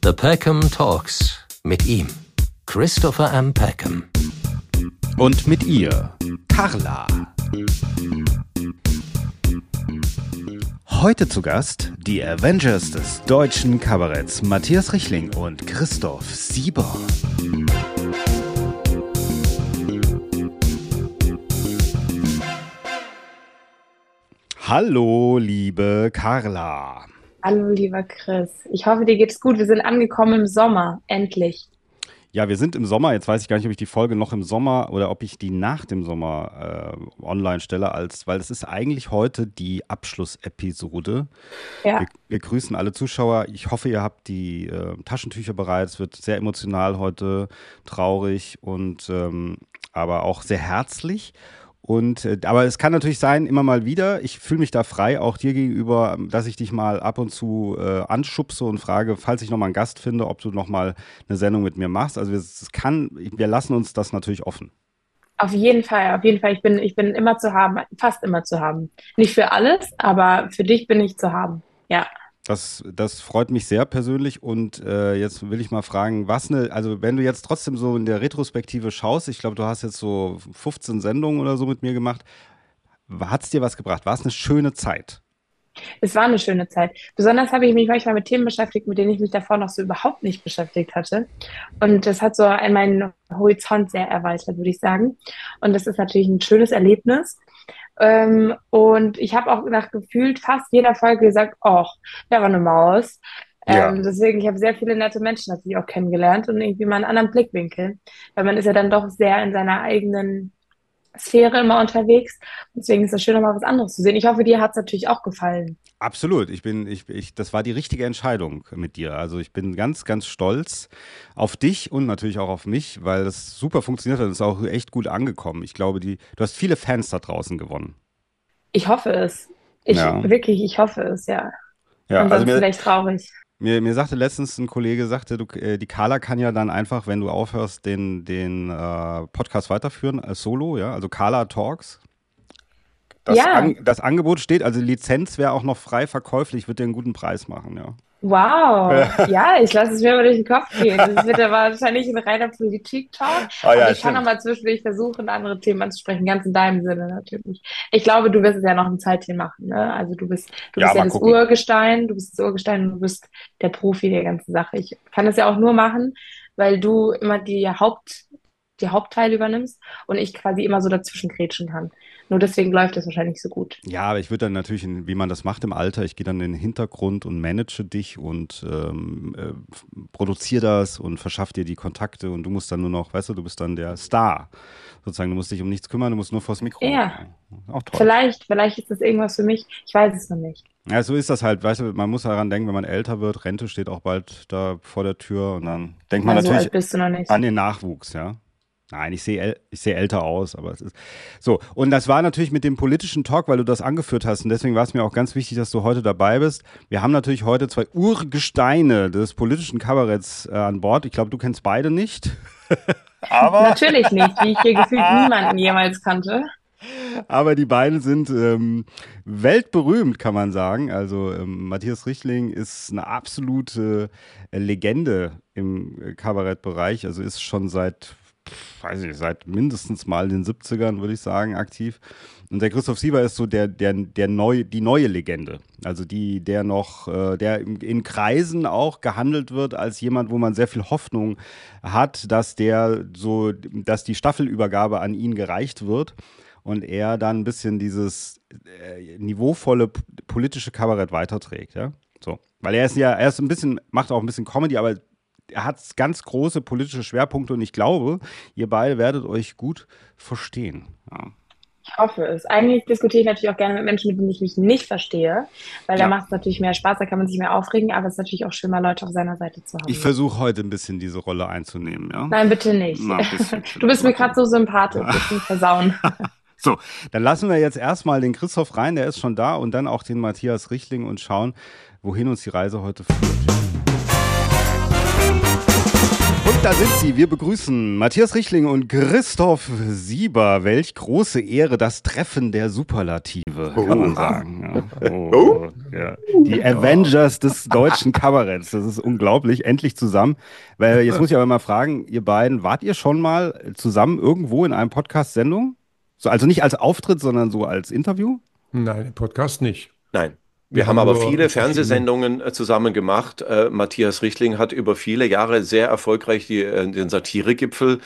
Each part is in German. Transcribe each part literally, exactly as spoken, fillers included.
The Peckham Talks mit ihm, Christopher M. Peckham. Und mit ihr, Carla. Heute zu Gast die Avengers des deutschen Kabaretts, Matthias Richling und Christoph Sieber. Hallo, liebe Carla. Hallo, lieber Chris. Ich hoffe, dir geht's gut. Wir sind angekommen im Sommer, endlich. Ja, wir sind im Sommer. Jetzt weiß ich gar nicht, ob ich die Folge noch im Sommer oder ob ich die nach dem Sommer äh, online stelle, als, weil es ist eigentlich heute die Abschlussepisode. Ja. Wir, wir grüßen alle Zuschauer. Ich hoffe, ihr habt die äh, Taschentücher bereit. Es wird sehr emotional heute, traurig und ähm, aber auch sehr herzlich. Und, äh, aber es kann natürlich sein, immer mal wieder, ich fühle mich da frei, auch dir gegenüber, dass ich dich mal ab und zu äh, anschubse und frage, falls ich nochmal einen Gast finde, ob du nochmal eine Sendung mit mir machst. Also es kann, wir lassen uns das natürlich offen. Auf jeden Fall, auf jeden Fall. Ich bin, ich bin immer zu haben, fast immer zu haben. Nicht für alles, aber für dich bin ich zu haben. Ja. Das, das freut mich sehr persönlich und äh, jetzt will ich mal fragen, was eine, also wenn du jetzt trotzdem so in der Retrospektive schaust, ich glaube, du hast jetzt so fünfzehn Sendungen oder so mit mir gemacht, hat es dir was gebracht? War es eine schöne Zeit? Es war eine schöne Zeit. Besonders habe ich mich manchmal mit Themen beschäftigt, mit denen ich mich davor noch so überhaupt nicht beschäftigt hatte. Und das hat so meinen Horizont sehr erweitert, würde ich sagen. Und das ist natürlich ein schönes Erlebnis. Ähm, und ich habe auch nach gefühlt fast jeder Folge gesagt, oh, da war eine Maus. Ja. Ähm, deswegen, ich habe sehr viele nette Menschen natürlich auch kennengelernt und irgendwie mal einen anderen Blickwinkel. Weil man ist ja dann doch sehr in seiner eigenen Sphäre immer unterwegs. Deswegen ist es schön, mal was anderes zu sehen. Ich hoffe, dir hat es natürlich auch gefallen. Absolut. Ich bin, ich, ich, das war die richtige Entscheidung mit dir. Also ich bin ganz, ganz stolz auf dich und natürlich auch auf mich, weil das super funktioniert hat und ist auch echt gut angekommen. Ich glaube, die, du hast viele Fans da draußen gewonnen. Ich hoffe es. Ich Ja. wirklich, ich hoffe es, ja. Ja, Ansonsten also mir, vielleicht traurig. Mir, mir sagte letztens ein Kollege, sagte, du, äh, die Carla kann ja dann einfach, wenn du aufhörst, den, den äh, Podcast weiterführen als Solo, ja, also Carla Talks. Das, Ja. An, das Angebot steht, also die Lizenz wäre auch noch frei verkäuflich, wird dir einen guten Preis machen, ja. Wow, ja, ich lasse es mir mal durch den Kopf gehen. Das wird ja wahrscheinlich ein reiner Politik-Talk. Ah, ja, Aber ich kann stimmt. auch mal zwischendurch versuchen, andere Themen anzusprechen, ganz in deinem Sinne natürlich. Ich glaube, du wirst es ja noch ein Zeitchen machen, ne? Also du bist, du Ja, bist ja mal das gucken. Urgestein, du bist das Urgestein und du bist der Profi der ganzen Sache. Ich kann das ja auch nur machen, weil du immer die Haupt, die Hauptteile übernimmst und ich quasi immer so dazwischen grätschen kann. Nur deswegen läuft es wahrscheinlich so gut. Ja, aber ich würde dann natürlich, in, wie man das macht im Alter, ich gehe dann in den Hintergrund und manage dich und ähm, äh, produziere das und verschaffe dir die Kontakte und du musst dann nur noch, weißt du, du bist dann der Star. Sozusagen, du musst dich um nichts kümmern, du musst nur vors Mikro. Ja. Auch toll. Vielleicht, vielleicht ist das irgendwas für mich. Ich weiß es noch nicht. Ja, so ist das halt, weißt du, man muss daran denken, wenn man älter wird, Rente steht auch bald da vor der Tür und dann denkt man Also natürlich alt bist du noch nicht. an den Nachwuchs, ja. Nein, ich sehe äl- ich sehe älter aus, aber es ist so. Und das war natürlich mit dem politischen Talk, weil du das angeführt hast und deswegen war es mir auch ganz wichtig, dass du heute dabei bist. Wir haben natürlich heute zwei Urgesteine des politischen Kabaretts äh, an Bord. Ich glaube, du kennst beide nicht. aber Natürlich nicht, wie ich hier gefühlt niemanden jemals kannte. Aber die beiden sind ähm, weltberühmt, kann man sagen. Also ähm, Matthias Richling ist eine absolute äh, Legende im äh, Kabarettbereich. Also ist schon seit, pff, weiß ich, seit mindestens mal den siebzigern, würde ich sagen, aktiv. Und der Christoph Sieber ist so der, der, der neu, die neue Legende. Also die, der noch, äh, der in, in Kreisen auch gehandelt wird als jemand, wo man sehr viel Hoffnung hat, dass der so, dass die Staffelübergabe an ihn gereicht wird. Und er dann ein bisschen dieses äh, niveauvolle p- politische Kabarett weiterträgt, ja. So. Weil er ist ja, er ist ein bisschen, macht auch ein bisschen Comedy, aber er hat ganz große politische Schwerpunkte und ich glaube, ihr beide werdet euch gut verstehen. Ja. Ich hoffe es. Eigentlich diskutiere ich natürlich auch gerne mit Menschen, mit denen ich mich nicht verstehe, weil da Ja. macht es natürlich mehr Spaß, da kann man sich mehr aufregen, aber es ist natürlich auch schön, mal Leute auf seiner Seite zu haben. Ich versuche heute ein bisschen diese Rolle einzunehmen, ja. Nein, bitte nicht. Na, ein bisschen. Du bist mir gerade so sympathisch, du bist ein Versauen. So, dann lassen wir jetzt erstmal den Christoph rein, der ist schon da, und dann auch den Matthias Richling und schauen, wohin uns die Reise heute führt. Und da sind sie. Wir begrüßen Matthias Richtling und Christoph Sieber. Welch große Ehre, das Treffen der Superlative, kann man sagen. Ja. Oh, ja. Die Avengers des deutschen Kabaretts. Das ist unglaublich. Endlich zusammen. Weil jetzt muss ich aber mal fragen, ihr beiden, wart ihr schon mal zusammen irgendwo in einem Podcast-Sendung? So, also nicht als Auftritt, sondern so als Interview? Nein, im Podcast nicht. Nein. Wir, wir haben, haben aber viele Fernsehsendungen äh, zusammen gemacht. Äh, Matthias Richtling hat über viele Jahre sehr erfolgreich die, äh, den Satiregipfel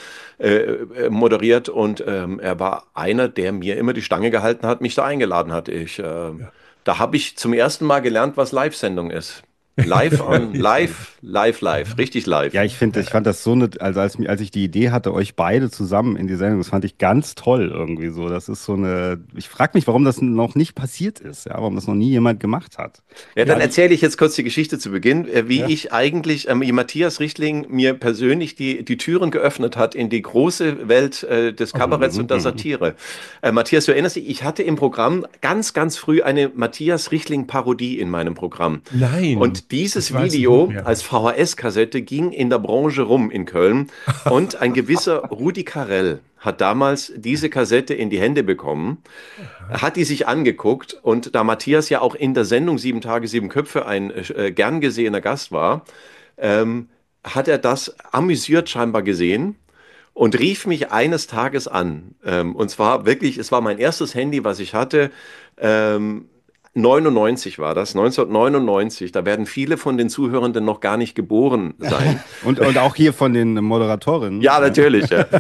äh, moderiert und ähm, er war einer, der mir immer die Stange gehalten hat, mich da eingeladen hat. Ich, äh, ja. Da habe ich zum ersten Mal gelernt, was Live-Sendung ist. Live on, live, live, live, richtig live. Ja, ich finde, ich fand das so eine, also als, als ich die Idee hatte, euch beide zusammen in die Sendung, das fand ich ganz toll irgendwie so. Das ist so eine, ich frage mich, warum das noch nicht passiert ist, ja, warum das noch nie jemand gemacht hat. Ja, dann ja, erzähle ich jetzt kurz die Geschichte zu Beginn, wie ja. ich eigentlich, ähm, wie Matthias Richtling mir persönlich die, die Türen geöffnet hat in die große Welt äh, des Kabaretts mhm. und der Satire. Äh, Matthias, du erinnerst dich, ich hatte im Programm ganz, ganz früh eine Matthias Richtling-Parodie in meinem Programm. Nein. Und dieses Video als V H S-Kassette ging in der Branche rum in Köln und ein gewisser Rudi Carrell hat damals diese Kassette in die Hände bekommen, hat die sich angeguckt und da Matthias ja auch in der Sendung Sieben Tage, Sieben Köpfe ein äh, gern gesehener Gast war, ähm, hat er das amüsiert scheinbar gesehen und rief mich eines Tages an. Ähm, und zwar wirklich, es war mein erstes Handy, was ich hatte, ähm, neunundneunzig war das, neunzehnhundertneunundneunzig. Da werden viele von den Zuhörenden noch gar nicht geboren sein. und, und auch hier von den Moderatorinnen. Ja, natürlich. Ja.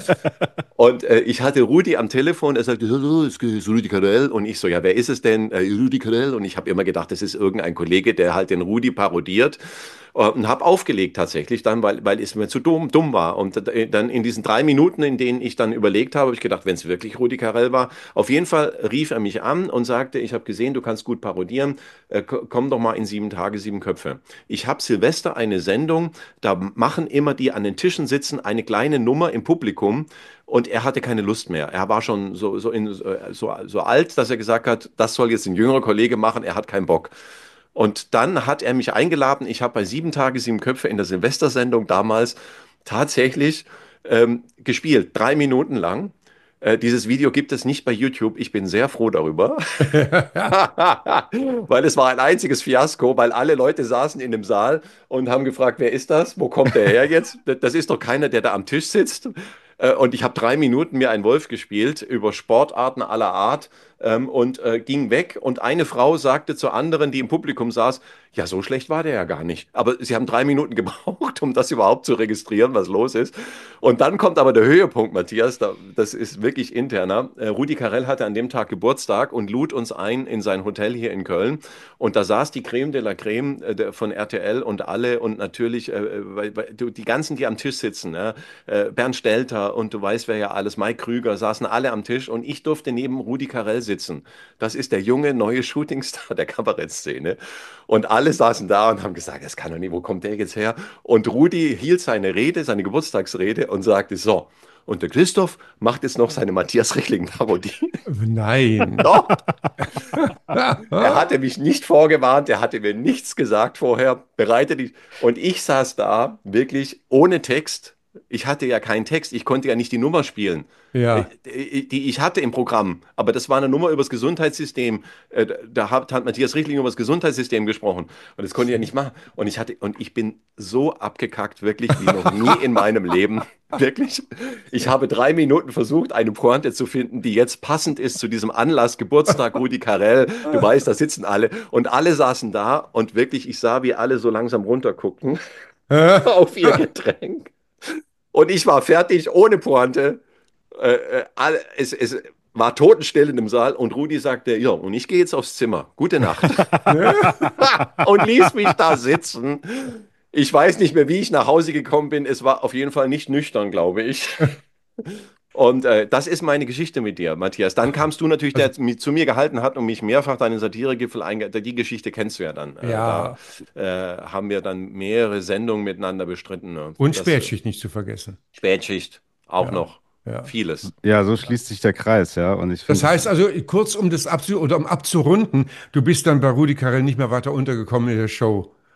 Und äh, ich hatte Rudi am Telefon, er sagte, es ist Rudi Carrell. Und ich so, ja, wer ist es denn? Äh, Rudi Carrell. Und ich habe immer gedacht, das ist irgendein Kollege, der halt den Rudi parodiert. Und habe aufgelegt tatsächlich dann, weil, weil es mir zu dumm, dumm war. Und dann in diesen drei Minuten, in denen ich dann überlegt habe, habe ich gedacht, wenn es wirklich Rudi Carrell war, auf jeden Fall rief er mich an und sagte, ich habe gesehen, du kannst gut parodieren, äh, komm doch mal in Sieben Tage, Sieben Köpfe. Ich habe Silvester eine Sendung, da machen immer die an den Tischen sitzen eine kleine Nummer im Publikum und er hatte keine Lust mehr. Er war schon so, so, in, so, so alt, dass er gesagt hat, das soll jetzt ein jüngerer Kollege machen, er hat keinen Bock. Und dann hat er mich eingeladen. Ich habe bei Sieben Tage, Sieben Köpfe in der Silvestersendung damals tatsächlich ähm, gespielt, drei Minuten lang. Äh, dieses Video gibt es nicht bei YouTube. Ich bin sehr froh darüber, weil es war ein einziges Fiasko, weil alle Leute saßen in dem Saal und haben gefragt, wer ist das? Wo kommt der her jetzt? Das ist doch keiner, der da am Tisch sitzt. Und ich habe drei Minuten mir einen Wolf gespielt über Sportarten aller Art ähm, und äh, ging weg. Und eine Frau sagte zur anderen, die im Publikum saß, ja, so schlecht war der ja gar nicht. Aber sie haben drei Minuten gebraucht, um das überhaupt zu registrieren, was los ist. Und dann kommt aber der Höhepunkt, Matthias, da, das ist wirklich interner. Äh, Rudi Carrell hatte an dem Tag Geburtstag und lud uns ein in sein Hotel hier in Köln. Und da saß die Creme de la Creme äh, von R T L und alle und natürlich äh, weil, weil, die ganzen, die am Tisch sitzen, ja, äh, Bernd Stelter und du weißt, wer ja alles, Mike Krüger, saßen alle am Tisch und ich durfte neben Rudi Carrell sitzen. Das ist der junge, neue Shootingstar der Kabarettszene. Und alle saßen da und haben gesagt, das kann doch nicht, wo kommt der jetzt her? Und Rudi hielt seine Rede, seine Geburtstagsrede und sagte, so, und der Christoph macht jetzt noch seine Matthias Richtling-Parodie. Nein. Doch. Er hatte mich nicht vorgewarnt, er hatte mir nichts gesagt vorher, bereitet dich. Und ich saß da wirklich ohne Text. Ich hatte ja keinen Text, ich konnte ja nicht die Nummer spielen, ja. die ich hatte im Programm. Aber das war eine Nummer über das Gesundheitssystem. Da hat, hat Matthias Richtling über das Gesundheitssystem gesprochen. Und das konnte ich ja nicht machen. Und ich, hatte, und ich bin so abgekackt, wirklich, wie noch nie in meinem Leben. Wirklich. Ich habe drei Minuten versucht, eine Pointe zu finden, die jetzt passend ist zu diesem Anlass, Geburtstag Rudi Carrell. Du weißt, da sitzen alle. Und alle saßen da und wirklich, ich sah, wie alle so langsam runterguckten auf ihr Getränk. Und ich war fertig, ohne Pointe. Äh, äh, alle, es, es war totenstill in dem Saal und Rudi sagte, ja, und ich gehe jetzt aufs Zimmer. Gute Nacht. Und ließ mich da sitzen. Ich weiß nicht mehr, wie ich nach Hause gekommen bin. Es war auf jeden Fall nicht nüchtern, glaube ich. Und äh, das ist meine Geschichte mit dir, Matthias. Dann kamst du natürlich, der also, zu mir gehalten hat und mich mehrfach deinen Satiregipfel eingeladen. Die Geschichte kennst du ja dann. Ja. Da äh, haben wir dann mehrere Sendungen miteinander bestritten. Ne? Und das, Spätschicht nicht zu vergessen. Spätschicht auch ja. noch. Ja. Vieles. Ja, so schließt sich der Kreis, ja. Und ich das heißt also, kurz um das abzu oder um abzurunden, du bist dann bei Rudi Carrell nicht mehr weiter untergekommen in der Show.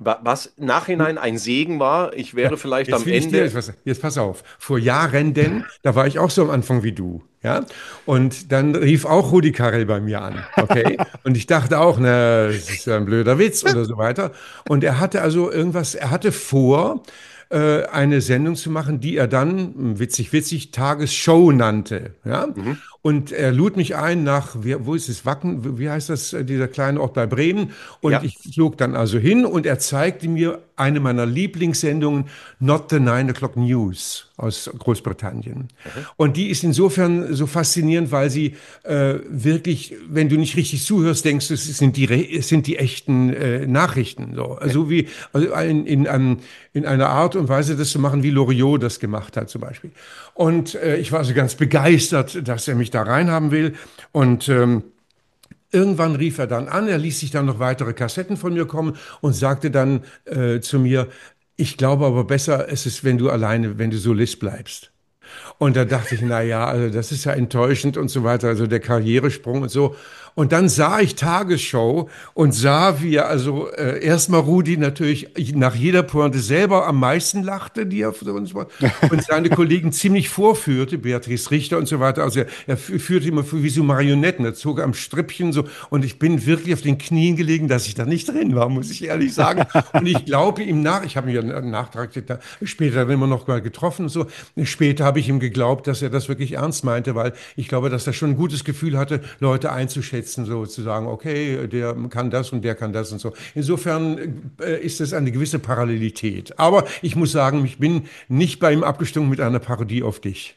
was nachhinein ein Segen war. Ich wäre vielleicht Jetzt am will ich dir Ende. etwas, jetzt pass auf. Vor Jahren, denn, da war ich auch so am Anfang wie du, ja. Und dann rief auch Rudi Carrell bei mir an, okay. Und ich dachte auch, na, das ist ja ein blöder Witz oder so weiter. Und er hatte also irgendwas, er hatte vor, äh, eine Sendung zu machen, die er dann, witzig, witzig, Tagesshow nannte, ja. Mhm. Und er lud mich ein nach, wie, wo ist es, Wacken, wie heißt das, äh, dieser kleine Ort bei Bremen? Und Ja. ich flog dann also hin und er zeigte mir eine meiner Lieblingssendungen, Not the Nine O'Clock News aus Großbritannien. Und die ist insofern so faszinierend, weil sie äh, wirklich, wenn du nicht richtig zuhörst, denkst du, es sind die, re- es sind die echten äh, Nachrichten. So. Also wie also in, in, einem, in einer Art und Weise, das zu machen, wie Loriot das gemacht hat zum Beispiel. Und äh, ich war also ganz begeistert, dass er mich da reinhaben will. Und ähm, irgendwann rief er dann an, er ließ sich dann noch weitere Kassetten von mir kommen und sagte dann äh, zu mir, ich glaube aber besser, es ist, wenn du alleine, wenn du Solist bleibst. Und da dachte ich, na ja, also das ist ja enttäuschend und so weiter, also der Karrieresprung und so. Und dann sah ich Tagesschau und sah, wie er also äh, erstmal Rudi natürlich nach jeder Pointe selber am meisten lachte, die er für uns war, und seine Kollegen ziemlich vorführte, Beatrice Richter und so weiter. Also er, er fü- führte immer wie so Marionetten, er zog am Strippchen so. Und ich bin wirklich auf den Knien gelegen, dass ich da nicht drin war, muss ich ehrlich sagen. Und ich glaube ihm nach, ich habe mich ja nachträglich da, später dann immer noch mal getroffen und so. Später habe ich ihm geglaubt, dass er das wirklich ernst meinte, weil ich glaube, dass er schon ein gutes Gefühl hatte, Leute einzuschätzen, so zu sagen, okay, der kann das und der kann das und so. Insofern äh, ist es eine gewisse Parallelität. Aber ich muss sagen, ich bin nicht bei ihm abgestimmt mit einer Parodie auf dich.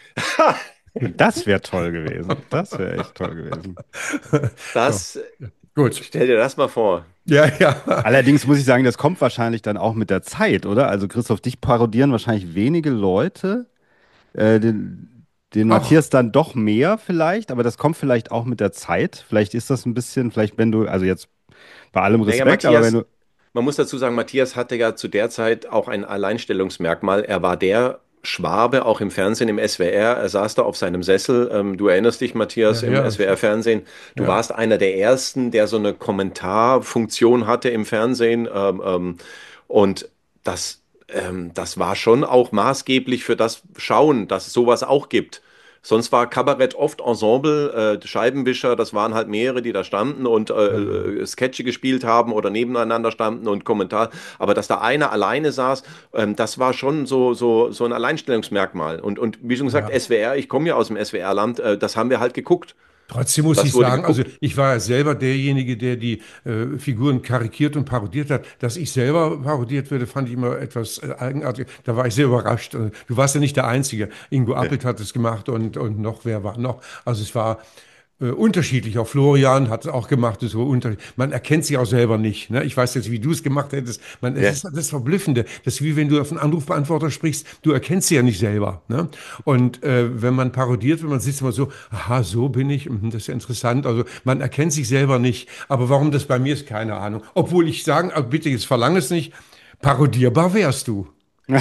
Das wäre toll gewesen. Das wäre echt toll gewesen. So, Das, gut. stell dir das mal vor. Ja, ja. Allerdings muss ich sagen, das kommt wahrscheinlich dann auch mit der Zeit, oder? Also Christoph, dich parodieren wahrscheinlich wenige Leute, äh, den, den Ach, Matthias dann doch mehr vielleicht, aber das kommt vielleicht auch mit der Zeit. Vielleicht ist das ein bisschen, vielleicht wenn du, also jetzt bei allem Naja, Respekt, aber wenn Matthias, du, man muss dazu sagen, Matthias hatte ja zu der Zeit auch ein Alleinstellungsmerkmal. Er war der Schwabe, auch im Fernsehen, im S W R. Er saß da auf seinem Sessel. Ähm, du erinnerst dich, Matthias, ja, im ja, S W R-Fernsehen. Du ja. warst einer der Ersten, der so eine Kommentarfunktion hatte im Fernsehen. Ähm, ähm, und das, ähm, das war schon auch maßgeblich für das Schauen, dass es sowas auch gibt. Sonst war Kabarett oft Ensemble, äh, Scheibenwischer, das waren halt mehrere, die da standen und äh, Mhm. äh, Sketche gespielt haben oder nebeneinander standen und Kommentar. Aber dass da einer alleine saß, ähm, das war schon so, so, so ein Alleinstellungsmerkmal. Und, und wie schon gesagt, Ja. S W R, ich komme ja aus dem S W R-Land, äh, das haben wir halt geguckt. Trotzdem muss Das ich wurde sagen, also geguckt. ich war ja selber derjenige, der die äh, Figuren karikiert und parodiert hat. Dass ich selber parodiert werde, fand ich immer etwas äh, eigenartig. Da war ich sehr überrascht. Äh, Du warst ja nicht der Einzige. Ingo Ja. Appelt hat es gemacht und, und noch, wer war noch? Also es war äh, unterschiedlich. Auch Florian hat es auch gemacht. So unter Man erkennt sich auch selber nicht. Ne? Ich weiß jetzt, wie du es gemacht hättest. Man, es Ja. ist das Verblüffende. Das ist wie wenn du auf einen Anrufbeantworter sprichst. Du erkennst sie ja nicht selber. Ne? Und äh, wenn man parodiert, wenn man sitzt immer so, aha, so bin ich, mhm, das ist ja interessant. Also man erkennt sich selber nicht. Aber warum das bei mir ist, keine Ahnung. Obwohl ich sagen, ah, bitte, jetzt verlang es nicht, parodierbar wärst du.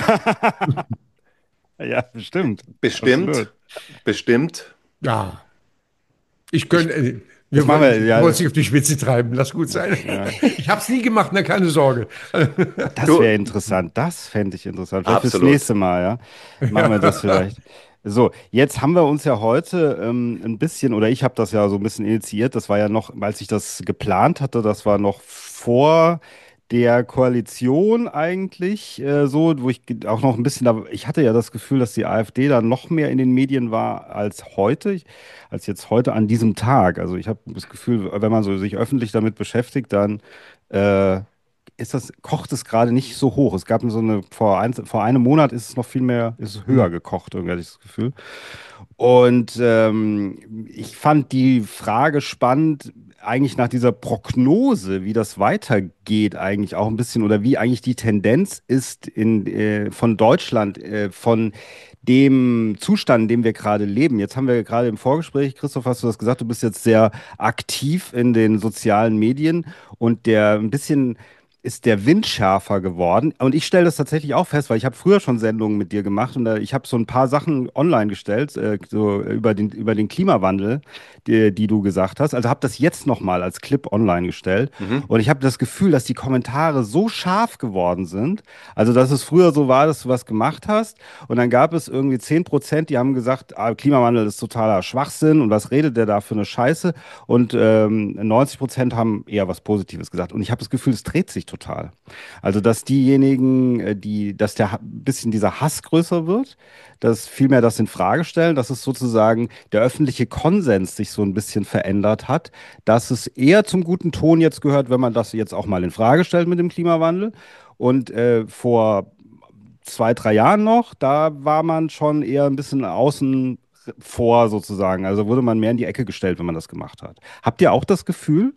ja, bestimmt. Bestimmt, Absolut. bestimmt. Ja, ich Ich, könnte, äh, Das wir machen wollen, wir, wir wollen ja, es nicht auf die Spitze treiben, lass gut sein. ja. Ich habe es nie gemacht, ne, keine Sorge. Das du, wäre interessant. Das fände ich interessant. Vielleicht fürs absolut. nächste Mal, ja. Machen wir das Ja. vielleicht. So, jetzt haben wir uns ja heute ähm, ein bisschen, oder ich habe das ja so ein bisschen initiiert. Das war ja noch, als ich das geplant hatte, das war noch vor der Koalition eigentlich, äh, so, wo ich ge- auch noch ein bisschen, da, ich hatte ja das Gefühl, dass die AfD da noch mehr in den Medien war als heute, ich, als jetzt heute an diesem Tag. Also ich habe das Gefühl, wenn man so sich öffentlich damit beschäftigt, dann äh, ist das, kocht es gerade nicht so hoch. Es gab so eine, vor, ein, vor einem Monat ist es noch viel mehr, ist es höher Hm. gekocht, irgendwie hatte ich das Gefühl. Und ähm, ich fand die Frage spannend, eigentlich nach dieser Prognose, wie das weitergeht, eigentlich auch ein bisschen, oder wie eigentlich die Tendenz ist in, äh, von Deutschland, äh, von dem Zustand, in dem wir gerade leben. Jetzt haben wir gerade im Vorgespräch, Christoph, hast du das gesagt, du bist jetzt sehr aktiv in den sozialen Medien und der ein bisschen ist der Wind schärfer geworden. Und ich stelle das tatsächlich auch fest, weil ich habe früher schon Sendungen mit dir gemacht und äh, ich habe so ein paar Sachen online gestellt, äh, so über den, über den Klimawandel, die, die du gesagt hast. Also habe das jetzt nochmal als Clip online gestellt. Mhm. Und ich habe das Gefühl, dass die Kommentare so scharf geworden sind. Also, dass es früher so war, dass du was gemacht hast und dann gab es irgendwie zehn Prozent, die haben gesagt, ah, Klimawandel ist totaler Schwachsinn und was redet der da für eine Scheiße? Und ähm, neunzig Prozent haben eher was Positives gesagt. Und ich habe das Gefühl, es dreht sich total. Also, dass diejenigen, äh, die, dass der ha- bisschen dieser Hass größer wird, dass vielmehr das in Frage stellen, dass es sozusagen der öffentliche Konsens sich so ein bisschen verändert hat, dass es eher zum guten Ton jetzt gehört, wenn man das jetzt auch mal in Frage stellt mit dem Klimawandel. Und äh, vor zwei, drei Jahren noch, da war man schon eher ein bisschen außen vor sozusagen. Also wurde man mehr in die Ecke gestellt, wenn man das gemacht hat. Habt ihr auch das Gefühl?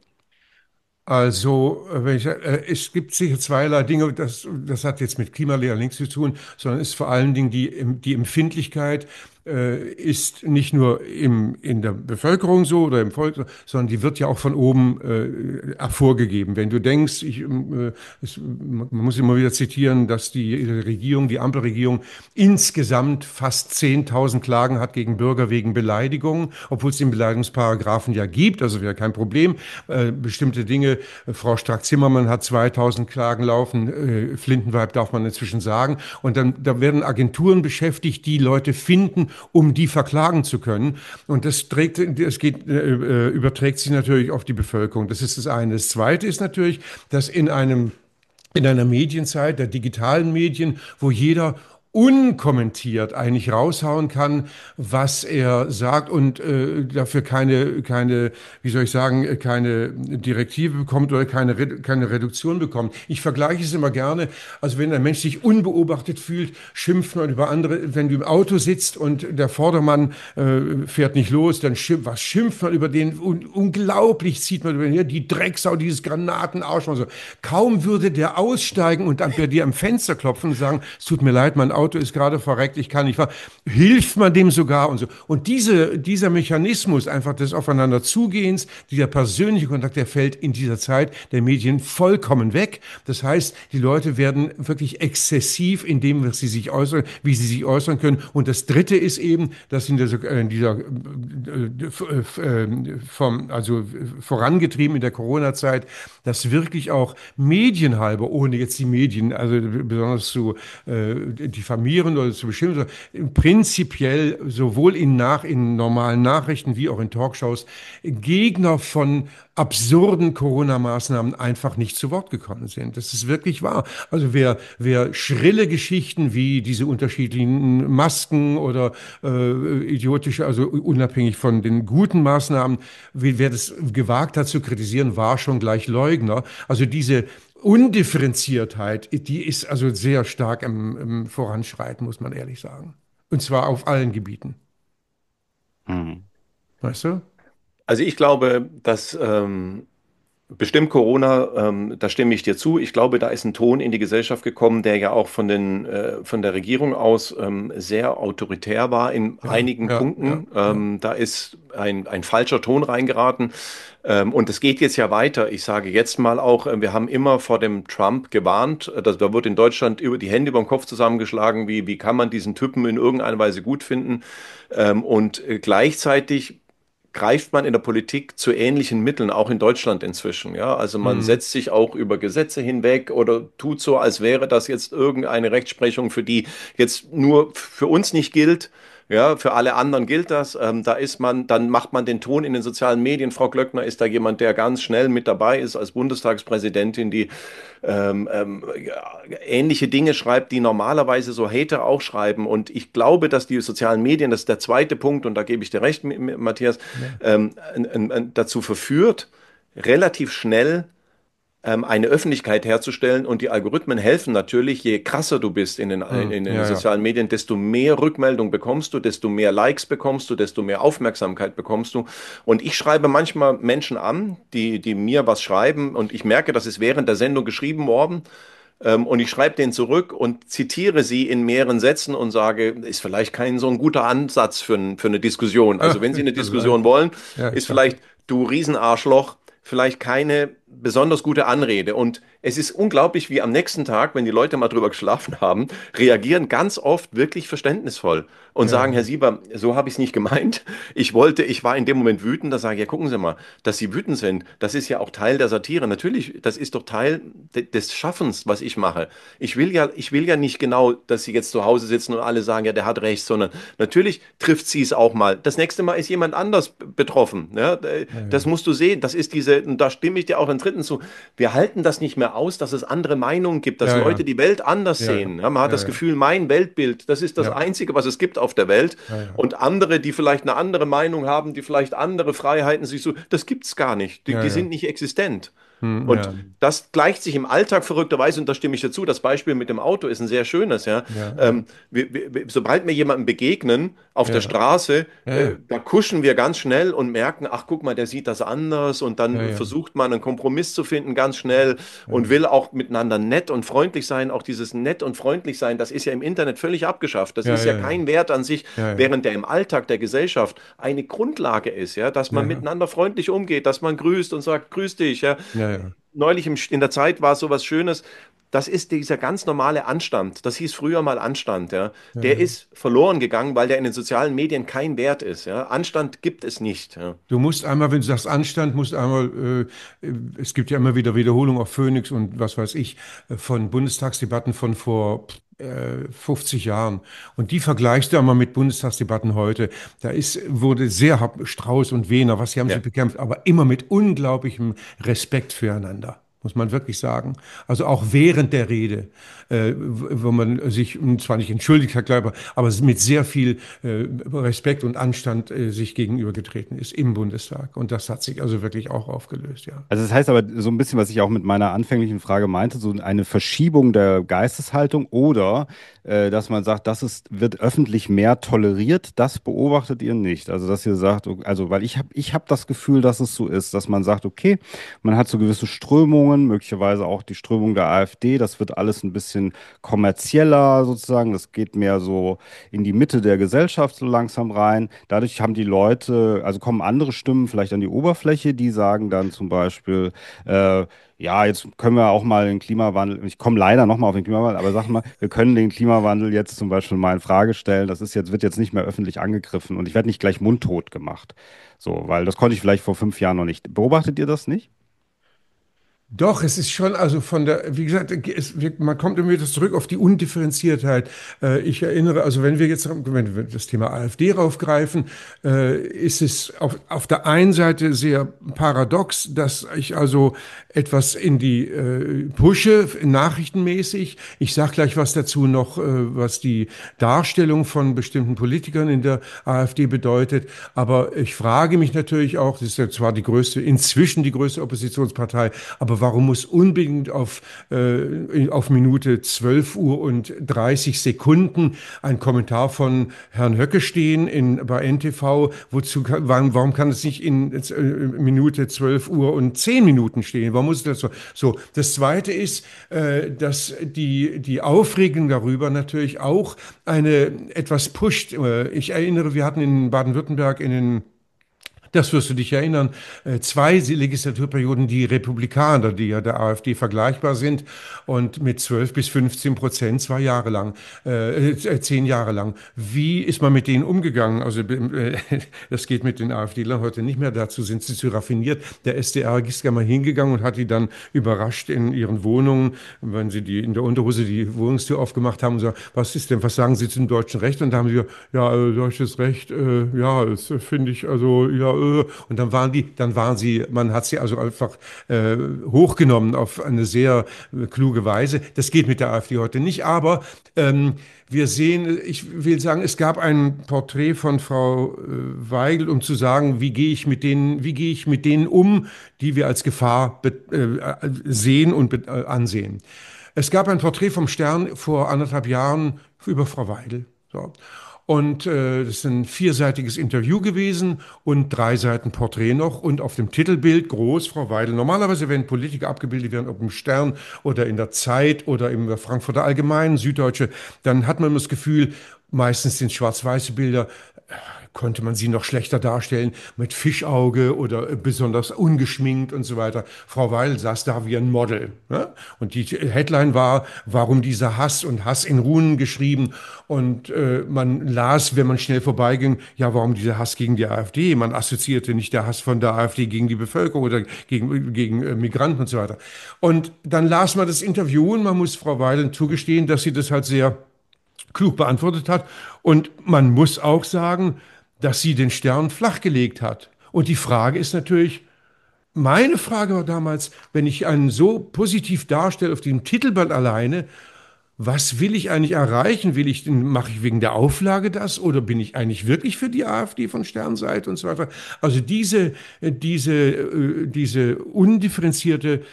Also, äh, wenn ich, äh, es gibt sicher zweierlei Dinge, das, das hat jetzt mit Klimalehre nichts zu tun, sondern ist vor allen Dingen die, em- die Empfindlichkeit äh, ist nicht nur im, in der Bevölkerung so oder im Volk, so, sondern die wird ja auch von oben äh, hervorgegeben. Wenn du denkst, ich, ähm, äh, es, man muss immer wieder zitieren, dass die Regierung, die Ampelregierung insgesamt fast zehntausend Klagen hat gegen Bürger wegen Beleidigung, obwohl es den Beleidigungsparagraphen ja gibt, also wäre kein Problem. Äh, bestimmte Dinge, äh, Frau Strack-Zimmermann hat zweitausend Klagen laufen, äh, Flintenweib darf man inzwischen sagen. Und dann da werden Agenturen beschäftigt, die Leute finden, um die verklagen zu können. Und das trägt, das geht, äh, überträgt sich natürlich auf die Bevölkerung. Das ist das eine. Das zweite ist natürlich, dass in einem in einer Medienzeit, der digitalen Medien, wo jeder unkommentiert eigentlich raushauen kann, was er sagt und äh, dafür keine, keine, wie soll ich sagen, keine Direktive bekommt oder keine, Redu- keine Reduktion bekommt. Ich vergleiche es immer gerne, also wenn ein Mensch sich unbeobachtet fühlt, schimpft man über andere. Wenn du im Auto sitzt und der Vordermann äh, fährt nicht los, dann schimpft, was schimpft man über den? Un unglaublich zieht man über den, ja, die Drecksau, dieses Granatenarsch und so. Kaum würde der aussteigen und dann bei dir am Fenster klopfen und sagen, es tut mir leid, mein Auto ist gerade verreckt, ich kann nicht fahren, hilft man dem sogar und so. Und diese, dieser Mechanismus einfach des Aufeinander Zugehens, dieser persönliche Kontakt, der fällt in dieser Zeit der Medien vollkommen weg. Das heißt, die Leute werden wirklich exzessiv in dem, was sie sich äußern, wie sie sich äußern können. Und das Dritte ist eben, dass in dieser, in dieser äh, äh, vom, also vorangetrieben in der Corona-Zeit, dass wirklich auch medienhalber, ohne jetzt die Medien, also besonders zu äh, diffamieren oder zu beschimpfen, prinzipiell sowohl in, nach, in normalen Nachrichten wie auch in Talkshows Gegner von absurden Corona-Maßnahmen einfach nicht zu Wort gekommen sind. Das ist wirklich wahr. Also wer, wer schrille Geschichten wie diese unterschiedlichen Masken oder äh, idiotische, also unabhängig von den guten Maßnahmen, wie, wer das gewagt hat zu kritisieren, war schon gleich Leugner. Also diese Undifferenziertheit, die ist also sehr stark im, im Voranschreiten, muss man ehrlich sagen. Und zwar auf allen Gebieten. Hm. Weißt du? Also ich glaube, dass ähm, bestimmt Corona, ähm, da stimme ich dir zu. Ich glaube, da ist ein Ton in die Gesellschaft gekommen, der ja auch von den, äh, von der Regierung aus ähm, sehr autoritär war in Ja, einigen ja, Punkten. ja, Ähm, da ist ein, ein falscher Ton reingeraten. Ähm, und es geht jetzt ja weiter. Ich sage jetzt mal auch, äh, wir haben immer vor dem Trump gewarnt. Äh, dass, da wird in Deutschland über die Hände über den Kopf zusammengeschlagen, wie, wie kann man diesen Typen in irgendeiner Weise gut finden. Ähm, und äh, gleichzeitig greift man in der Politik zu ähnlichen Mitteln, auch in Deutschland inzwischen. Ja? Also man Mhm. setzt sich auch über Gesetze hinweg oder tut so, als wäre das jetzt irgendeine Rechtsprechung, für die jetzt nur für uns nicht gilt. Ja, für alle anderen gilt das. Ähm, da ist man, dann macht man den Ton in den sozialen Medien. Frau Glöckner ist da jemand, der ganz schnell mit dabei ist als Bundestagspräsidentin, die ähm, ähm, ja, ähnliche Dinge schreibt, die normalerweise so Hater auch schreiben. Und ich glaube, dass die sozialen Medien, das ist der zweite Punkt, und da gebe ich dir recht, M- M- Matthias, Ja. ähm, n- n- n- dazu verführt, relativ schnell ähm, eine Öffentlichkeit herzustellen. Und die Algorithmen helfen natürlich, je krasser du bist in den, in, Mhm. in den Ja, ja. sozialen Medien, desto mehr Rückmeldung bekommst du, desto mehr Likes bekommst du, desto mehr Aufmerksamkeit bekommst du. Und ich schreibe manchmal Menschen an, die, die mir was schreiben, und ich merke, das ist während der Sendung geschrieben worden. Ähm, und ich schreibe den zurück und zitiere sie in mehreren Sätzen und sage, ist vielleicht kein so ein guter Ansatz für, ein, für eine Diskussion. Also Ah, wenn Sie eine das weiß Diskussion ich. wollen, Ja, ist klar. vielleicht, du Riesenarschloch, vielleicht keine besonders gute Anrede. Und es ist unglaublich, wie am nächsten Tag, wenn die Leute mal drüber geschlafen haben, reagieren ganz oft wirklich verständnisvoll und Ja, sagen, Herr Sieber, so habe ich es nicht gemeint. Ich wollte, ich war in dem Moment wütend, da sage ich, ja, gucken Sie mal, dass Sie wütend sind, das ist ja auch Teil der Satire. Natürlich, das ist doch Teil de des Schaffens, was ich mache. Ich will ja, ich will ja nicht genau, dass Sie jetzt zu Hause sitzen und alle sagen, ja, der hat recht, sondern natürlich trifft Sie es auch mal. Das nächste Mal ist jemand anders betroffen. Ja, ja, das ja, musst du sehen. Das ist diese, und da stimme ich dir auch den Dritten zu. Wir halten das nicht mehr aus, dass es andere Meinungen gibt, dass ja, Leute ja, die Welt anders ja, ja, sehen. Ja, man hat ja, das ja, Gefühl, mein Weltbild, das ist das ja, Einzige, was es gibt auf der Welt. ja, ja, Und andere, die vielleicht eine andere Meinung haben, die vielleicht andere Freiheiten sich so, das gibt es gar nicht. Die, ja, die ja. sind nicht existent. Hm, Und ja, das gleicht sich im Alltag verrückterweise, und da stimme ich dazu, das Beispiel mit dem Auto ist ein sehr schönes, ja. ja, ja, Ähm, wir, wir, sobald wir jemandem begegnen auf der ja, Straße, ja, äh, ja, da kuschen wir ganz schnell und merken, ach guck mal, der sieht das anders, und ja, dann ja, versucht man einen Kompromiss zu finden ganz schnell und ja, will auch miteinander nett und freundlich sein. Auch dieses nett und freundlich sein, das ist ja im Internet völlig abgeschafft. Das ja, ist ja ja, ja, kein Wert an sich, ja, ja, während der im Alltag der Gesellschaft eine Grundlage ist, ja, dass man ja, miteinander freundlich umgeht, dass man grüßt und sagt, grüß dich, ja. ja, ja, Neulich im, in der Zeit war so was Schönes. Das ist dieser ganz normale Anstand. Das hieß früher mal Anstand, ja. ja, Der ja. ist verloren gegangen, weil der in den sozialen Medien kein Wert ist, ja. Anstand gibt es nicht, ja. Du musst einmal, wenn du sagst Anstand, musst einmal, äh, äh, es gibt ja immer wieder Wiederholungen auf Phoenix und was weiß ich, äh, von Bundestagsdebatten von vor äh, fünfzig Jahren. Und die vergleichst du einmal mit Bundestagsdebatten heute. Da ist, wurde sehr hart Strauß und Wehner, was sie haben sich Ja. bekämpft, aber immer mit unglaublichem Respekt füreinander. Muss man wirklich sagen. Also auch während der Rede, äh, wo man sich zwar nicht entschuldigt hat, glaube ich, aber mit sehr viel äh, Respekt und Anstand äh, sich gegenübergetreten ist im Bundestag. Und das hat sich also wirklich auch aufgelöst, ja. Also das heißt aber so ein bisschen, was ich auch mit meiner anfänglichen Frage meinte, so eine Verschiebung der Geisteshaltung oder äh, dass man sagt, das ist, wird öffentlich mehr toleriert, das beobachtet ihr nicht. Also dass ihr sagt, also weil ich habe ich hab das Gefühl, dass es so ist, dass man sagt, okay, man hat so gewisse Strömungen, möglicherweise auch die Strömung der AfD, das wird alles ein bisschen kommerzieller sozusagen, das geht mehr so in die Mitte der Gesellschaft so langsam rein. Dadurch haben die Leute, also kommen andere Stimmen vielleicht an die Oberfläche, die sagen dann zum Beispiel, äh, ja, jetzt können wir auch mal den Klimawandel, ich komme leider nochmal auf den Klimawandel, aber sag mal, wir können den Klimawandel jetzt zum Beispiel mal in Frage stellen. Das ist jetzt, wird jetzt nicht mehr öffentlich angegriffen und ich werde nicht gleich mundtot gemacht. So, weil das konnte ich vielleicht vor fünf Jahren noch nicht. Beobachtet ihr das nicht? Doch, es ist schon, also von der, wie gesagt, es, wir- man kommt immer wieder zurück auf die Undifferenziertheit. Äh, ich erinnere, also wenn wir jetzt, wenn wir das Thema AfD raufgreifen, äh, ist es auf, auf der einen Seite sehr paradox, dass ich also etwas in die äh, pushe, nachrichtenmäßig. Ich sage gleich was dazu noch, äh, was die Darstellung von bestimmten Politikern in der AfD bedeutet. Aber ich frage mich natürlich auch, das ist ja zwar die größte, inzwischen die größte Oppositionspartei, aber warum muss unbedingt auf, äh, auf Minute zwölf Uhr und dreißig Sekunden ein Kommentar von Herrn Höcke stehen in, bei N T V? Wozu, kann- warum, warum kann es nicht in äh, Minute zwölf Uhr und zehn Minuten stehen? Warum muss das so? So, das Zweite ist, äh, dass die, die Aufregung darüber natürlich auch eine etwas pusht. Äh, Ich erinnere, wir hatten in Baden-Württemberg in den, das wirst du dich erinnern, äh, zwei Legislaturperioden die Republikaner, die ja der AfD vergleichbar sind, und mit zwölf bis fünfzehn Prozent zwei Jahre lang, äh, äh, zehn Jahre lang. Wie ist man mit denen umgegangen? Also äh, das geht mit den AfDlern heute nicht mehr. Dazu sind sie zu raffiniert. Der S D R ist ja mal hingegangen und hat die dann überrascht in ihren Wohnungen, wenn sie die in der Unterhose die Wohnungstür aufgemacht haben und sagen, was ist denn, was sagen Sie zum deutschen Recht? Und da haben sie gesagt, ja, äh, deutsches Recht, äh, ja, das finde ich, also, ja, äh. Und dann waren die, dann waren sie, man hat sie also einfach äh, hochgenommen auf eine sehr äh, kluge Weise. Das geht mit der AfD heute nicht, aber ähm, wir sehen, ich will sagen, es gab ein Porträt von Frau äh, Weigel, um zu sagen, wie gehe ich mit denen, wie gehe ich mit denen um, die wir als Gefahr be- äh, sehen und be- äh, ansehen. Es gab ein Porträt vom Stern vor anderthalb Jahren über Frau Weigel. So. Und äh, das ist ein vierseitiges Interview gewesen und drei Seiten Porträt noch. Und auf dem Titelbild groß Frau Weidel. Normalerweise, wenn Politiker abgebildet werden, ob im Stern oder in der Zeit oder in der Frankfurter Allgemeinen, Süddeutsche, dann hat man das Gefühl, meistens sind schwarz-weiße Bilder, konnte man sie noch schlechter darstellen mit Fischauge oder äh, besonders ungeschminkt und so weiter. Frau Weil saß da wie ein Model. Ne? Und die Headline war, warum dieser Hass und Hass in Runen geschrieben. Und äh, man las, wenn man schnell vorbeiging, ja, warum dieser Hass gegen die AfD? Man assoziierte nicht der Hass von der AfD gegen die Bevölkerung oder gegen, gegen äh, Migranten und so weiter. Und dann las man das Interview und man muss Frau Weil zugestehen, dass sie das halt sehr klug beantwortet hat. Und man muss auch sagen, dass sie den Stern flachgelegt hat. Und die Frage ist natürlich, meine Frage war damals, wenn ich einen so positiv darstelle auf dem Titelblatt alleine, was will ich eigentlich erreichen? Will ich, mache ich wegen der Auflage das oder bin ich eigentlich wirklich für die AfD von Sternseite und so weiter? Also diese, diese, äh, diese undifferenzierte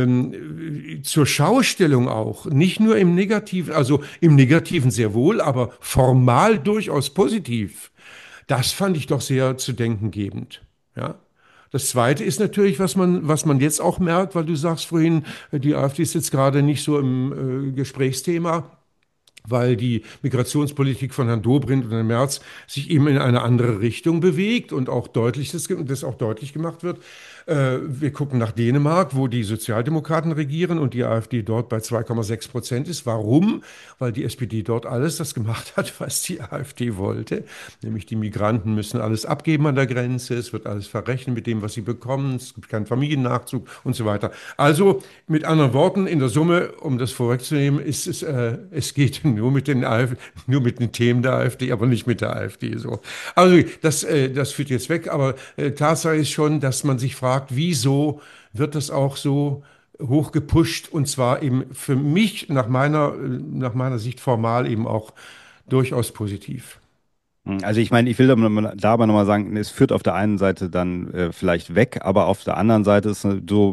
ähm, zur Schaustellung auch, nicht nur im Negativen, also im Negativen sehr wohl, aber formal durchaus positiv. Das fand ich doch sehr zu denken gebend. Ja. Das Zweite ist natürlich, was man, was man jetzt auch merkt, weil du sagst vorhin, die AfD ist jetzt gerade nicht so im äh, Gesprächsthema, weil die Migrationspolitik von Herrn Dobrindt und Herrn Merz sich eben in eine andere Richtung bewegt und auch deutlich, das, das auch deutlich gemacht wird. Äh, wir gucken nach Dänemark, wo die Sozialdemokraten regieren und die AfD dort bei zwei Komma sechs Prozent ist. Warum? Weil die S P D dort alles das gemacht hat, was die AfD wollte. Nämlich die Migranten müssen alles abgeben an der Grenze, es wird alles verrechnet mit dem, was sie bekommen, es gibt keinen Familiennachzug und so weiter. Also mit anderen Worten, in der Summe, um das vorwegzunehmen, ist es, äh, es geht nur mit den AfD, nur mit den Themen der AfD, aber nicht mit der AfD so. Also das, äh, das führt jetzt weg, aber äh, Tatsache ist schon, dass man sich fragt, wieso wird das auch so hoch gepusht und zwar eben für mich nach meiner, nach meiner Sicht formal eben auch durchaus positiv. Also ich meine, ich will da aber da aber nochmal sagen, es führt auf der einen Seite dann äh, vielleicht weg, aber auf der anderen Seite ist so,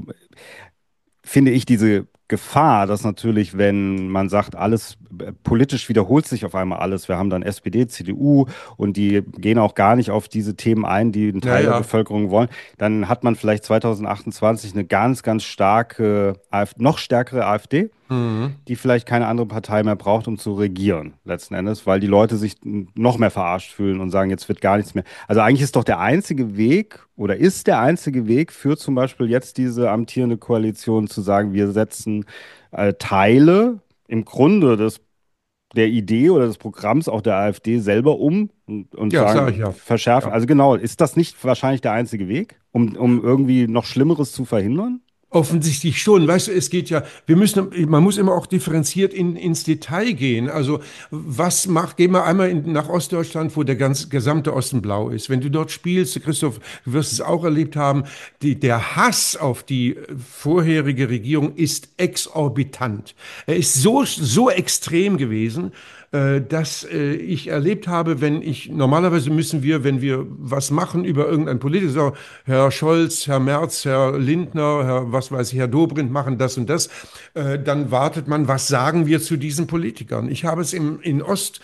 finde ich, diese Gefahr, dass natürlich, wenn man sagt, alles äh, politisch wiederholt sich auf einmal alles, wir haben dann S P D, C D U und die gehen auch gar nicht auf diese Themen ein, die ein Teil Ja, der ja. Bevölkerung wollen, dann hat man vielleicht zwanzig achtundzwanzig eine ganz, ganz starke, AfD, noch stärkere AfD, Mhm. die vielleicht keine andere Partei mehr braucht, um zu regieren, letzten Endes, weil die Leute sich noch mehr verarscht fühlen und sagen, jetzt wird gar nichts mehr. Also eigentlich ist doch der einzige Weg oder ist der einzige Weg für zum Beispiel jetzt diese amtierende Koalition zu sagen, wir setzen äh, Teile im Grunde des, der Idee oder des Programms auch der AfD selber um und, und Ja, sag ich sagen, ja. verschärfen. Ja. Also genau, ist das nicht wahrscheinlich der einzige Weg, um, um irgendwie noch Schlimmeres zu verhindern? Offensichtlich schon. Weißt du, es geht ja, wir müssen, man muss immer auch differenziert in, ins Detail gehen. Also, was macht, gehen wir einmal in, nach Ostdeutschland, wo der ganz, gesamte Osten blau ist. Wenn du dort spielst, Christoph, du wirst es auch erlebt haben, die, der Hass auf die vorherige Regierung ist exorbitant. Er ist so, so extrem gewesen, äh, dass äh, ich erlebt habe, wenn ich, normalerweise müssen wir, wenn wir was machen über irgendeinen Politiker, sagen, Herr Scholz, Herr Merz, Herr Lindner, Herr, was weiß ich, Herr Dobrindt machen das und das, äh, dann wartet man, was sagen wir zu diesen Politikern? Ich habe es im, in Ost,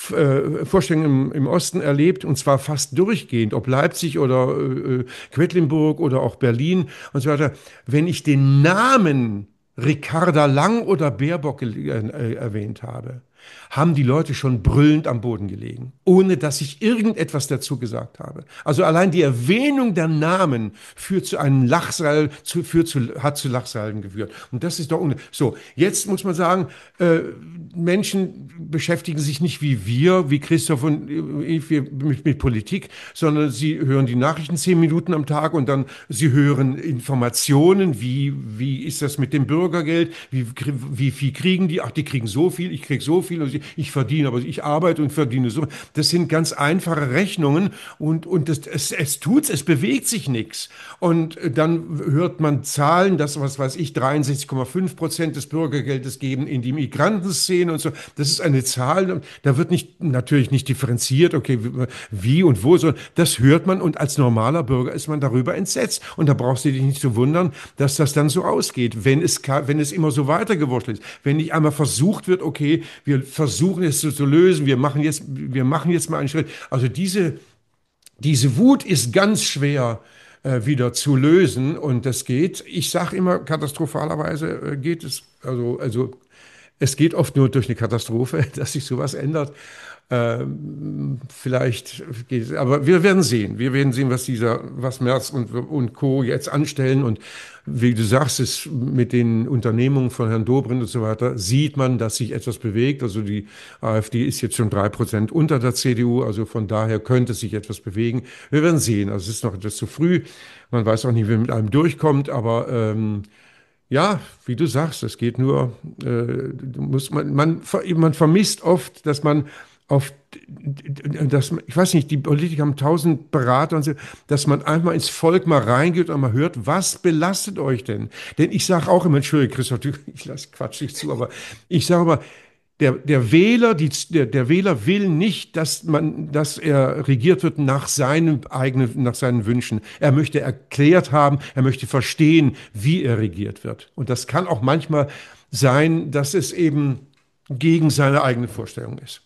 äh, Vorstellungen im, im Osten erlebt und zwar fast durchgehend, ob Leipzig oder äh, Quedlinburg oder auch Berlin und so weiter. Wenn ich den Namen Ricarda Lang oder Baerbock äh, erwähnt habe, haben die Leute schon brüllend am Boden gelegen, ohne dass ich irgendetwas dazu gesagt habe. Also allein die Erwähnung der Namen führt zu einem Lachsallen, zu, führt zu, hat zu Lachsallen geführt. Und das ist doch un so. Jetzt muss man sagen, äh, Menschen beschäftigen sich nicht wie wir, wie Christoph und ich, wir, mit, mit Politik, sondern sie hören die Nachrichten zehn Minuten am Tag und dann sie hören Informationen, wie, wie ist das mit dem Bürgergeld, wie, wie viel kriegen die, ach, die kriegen so viel, ich krieg so viel. Also ich, ich verdiene, aber ich arbeite und verdiene so. Das sind ganz einfache Rechnungen und, und das, es, es tut's, es bewegt sich nichts. Und dann hört man Zahlen, dass, was weiß ich, dreiundsechzig Komma fünf Prozent des Bürgergeldes geben in die Migrantenszene und so. Das ist eine Zahl, da wird nicht, natürlich nicht differenziert, okay, wie und wo, sondern das hört man und als normaler Bürger ist man darüber entsetzt. Und da brauchst du dich nicht zu wundern, dass das dann so ausgeht, wenn es, wenn es immer so weitergewurschtelt ist. Wenn nicht einmal versucht wird, okay, wir versuchen es zu, zu lösen, wir machen jetzt, wir machen jetzt mal einen Schritt. Also diese, diese Wut ist ganz schwer äh, wieder zu lösen und das geht. Ich sage immer, katastrophalerweise äh, geht es, also, also Es geht oft nur durch eine Katastrophe, dass sich sowas ändert. Ähm, vielleicht geht es, aber wir werden sehen. Wir werden sehen, was dieser, was Merz und, und Co. jetzt anstellen. Und wie du sagst, es mit den Unternehmungen von Herrn Dobrindt und so weiter, sieht man, dass sich etwas bewegt. Also die AfD ist jetzt schon drei Prozent unter der C D U. Also von daher könnte sich etwas bewegen. Wir werden sehen. Also es ist noch etwas zu früh. Man weiß auch nicht, wer mit einem durchkommt, aber ähm, ja, wie du sagst, es geht nur, äh, du musst, man, man, man vermisst oft, dass man auf, dass, ich weiß nicht, die Politiker haben tausend Berater und so, dass man einfach ins Volk mal reingeht und mal hört, was belastet euch denn? Denn ich sage auch immer, Entschuldigung, Christoph, ich lasse Quatsch nicht zu, aber ich sage immer, der, der Wähler, die, der, der Wähler will nicht, dass man, dass er regiert wird nach seinen eigenen, nach seinen Wünschen. Er möchte erklärt haben, er möchte verstehen, wie er regiert wird. Und das kann auch manchmal sein, dass es eben gegen seine eigene Vorstellung ist.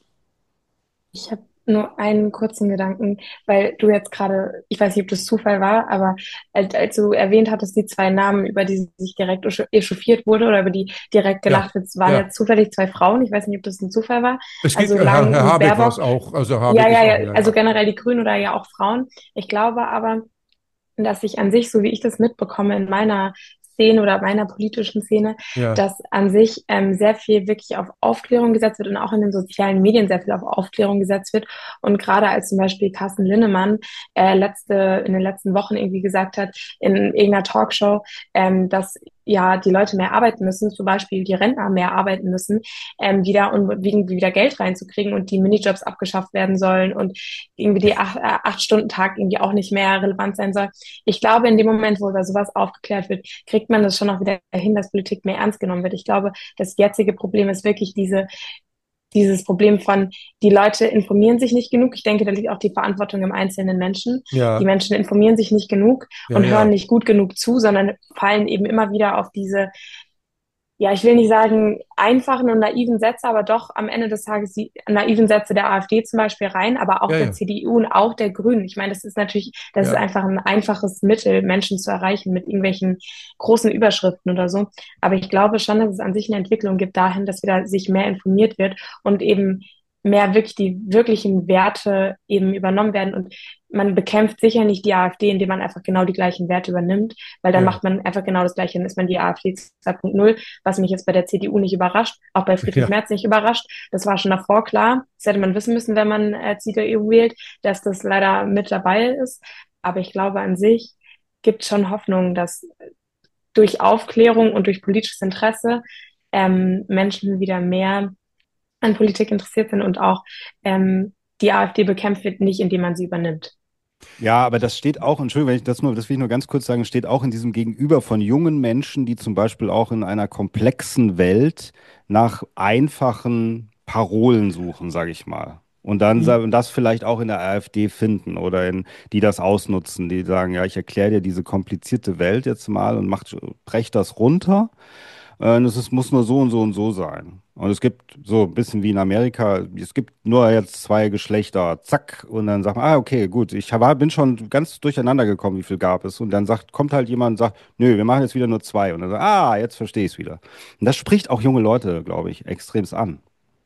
Ich habe nur einen kurzen Gedanken, weil du jetzt gerade, ich weiß nicht, ob das Zufall war, aber als, als du erwähnt hattest, die zwei Namen, über die sich direkt echauffiert wurde oder über die direkt Ja, gelacht wird, waren ja. jetzt zufällig zwei Frauen. Ich weiß nicht, ob das ein Zufall war. Es geht, Also Herr, Lang Herr und Habeck war es Baerbock. auch. Also Habeck Ja, ist ja, auch, ja, ja, also ja. generell die Grünen oder ja auch Frauen. Ich glaube aber, dass sich an sich, so wie ich das mitbekomme in meiner Szene oder meiner politischen Szene, Ja, dass an sich ähm, sehr viel wirklich auf Aufklärung gesetzt wird und auch in den sozialen Medien sehr viel auf Aufklärung gesetzt wird. Und gerade als zum Beispiel Carsten Linnemann äh, letzte, in den letzten Wochen irgendwie gesagt hat, in irgendeiner Talkshow, ähm, dass ja die Leute mehr arbeiten müssen, zum Beispiel die Rentner mehr arbeiten müssen, ähm, wieder um irgendwie wieder Geld reinzukriegen und die Minijobs abgeschafft werden sollen und irgendwie die acht, äh, acht Stunden Tag irgendwie auch nicht mehr relevant sein soll. Ich glaube, in dem Moment, wo über sowas aufgeklärt wird, kriegt man das schon auch wieder hin, dass Politik mehr ernst genommen wird. Ich glaube, das jetzige Problem ist wirklich diese dieses Problem von, die Leute informieren sich nicht genug. Ich denke, da liegt auch die Verantwortung im einzelnen Menschen. Die ja, Menschen informieren sich nicht genug ja, und hören ja, nicht gut genug zu, sondern fallen eben immer wieder auf diese, ja, ich will nicht sagen einfachen und naiven Sätze, aber doch am Ende des Tages die naiven Sätze der AfD zum Beispiel rein, aber auch ja, der ja, C D U und auch der Grünen. Ich meine, das ist natürlich, das ist ja. einfach ein einfaches Mittel, Menschen zu erreichen mit irgendwelchen großen Überschriften oder so. Aber ich glaube schon, dass es an sich eine Entwicklung gibt dahin, dass wieder sich mehr informiert wird und eben mehr wirklich die wirklichen Werte eben übernommen werden. Und man bekämpft sicher nicht die AfD, indem man einfach genau die gleichen Werte übernimmt, weil dann Ja, macht man einfach genau das Gleiche, dann ist man die AfD zwei Punkt null, was mich jetzt bei der C D U nicht überrascht, auch bei Friedrich ja, Merz nicht überrascht. Das war schon davor klar. Das hätte man wissen müssen, wenn man äh, C D U wählt, dass das leider mit dabei ist. Aber ich glaube an sich gibt es schon Hoffnung, dass durch Aufklärung und durch politisches Interesse ähm, Menschen wieder mehr an Politik interessiert sind und auch ähm, die AfD bekämpft wird, nicht indem man sie übernimmt. Ja, aber das steht auch, Entschuldigung, wenn ich das nur, das will ich nur ganz kurz sagen, steht auch in diesem Gegenüber von jungen Menschen, die zum Beispiel auch in einer komplexen Welt nach einfachen Parolen suchen, sage ich mal. Und dann sa- und das vielleicht auch in der AfD finden oder in, die das ausnutzen, die sagen, ja, ich erkläre dir diese komplizierte Welt jetzt mal und macht, brech das runter. Äh, und es ist, muss nur so und so und so sein. Und es gibt so ein bisschen wie in Amerika, es gibt nur jetzt zwei Geschlechter, zack, und dann sagt man, ah, okay, gut, ich war, bin schon ganz durcheinander gekommen, wie viel gab es. Und dann sagt, kommt halt jemand und sagt, nö, wir machen jetzt wieder nur zwei. Und dann sagt, ah, jetzt verstehe ich es wieder. Und das spricht auch junge Leute, glaube ich, extremst an.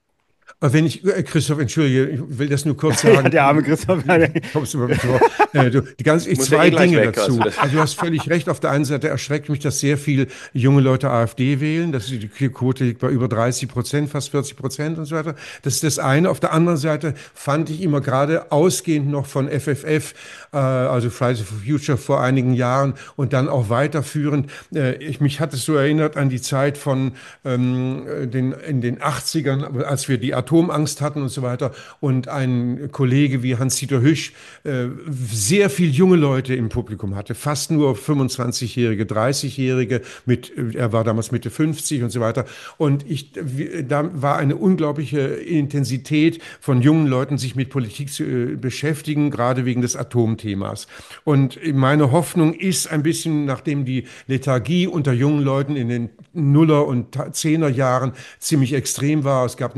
Aber wenn ich, äh, Christoph, entschuldige, ich will das nur kurz Ja, sagen. der arme Christoph. Kommst du mal mit vor? Äh, du, die ganze, Muss zwei ja eh gleich Dinge weg, dazu. also das- Also du hast völlig recht. Auf der einen Seite erschreckt mich, dass sehr viel junge Leute AfD wählen. Das ist, die Quote liegt bei über dreißig Prozent, fast vierzig Prozent und so weiter. Das ist das eine. Auf der anderen Seite fand ich immer gerade ausgehend noch von F F F, äh, also Fridays for Future vor einigen Jahren und dann auch weiterführend. Äh, ich, mich hat es so erinnert an die Zeit von ähm, den, in den achtzigern, als wir die Atomangst hatten und so weiter. Und ein Kollege wie Hans-Dieter Hüsch äh, sehr viel junge Leute im Publikum hatte, fast nur fünfundzwanzigjährige, dreißigjährige, mit, er war damals Mitte fünfzig und so weiter. Und ich, da war eine unglaubliche Intensität von jungen Leuten, sich mit Politik zu äh, beschäftigen, gerade wegen des Atomthemas. Und meine Hoffnung ist ein bisschen, nachdem die Lethargie unter jungen Leuten in den Nuller- und Zehner Jahren ziemlich extrem war, es gab nur Handy und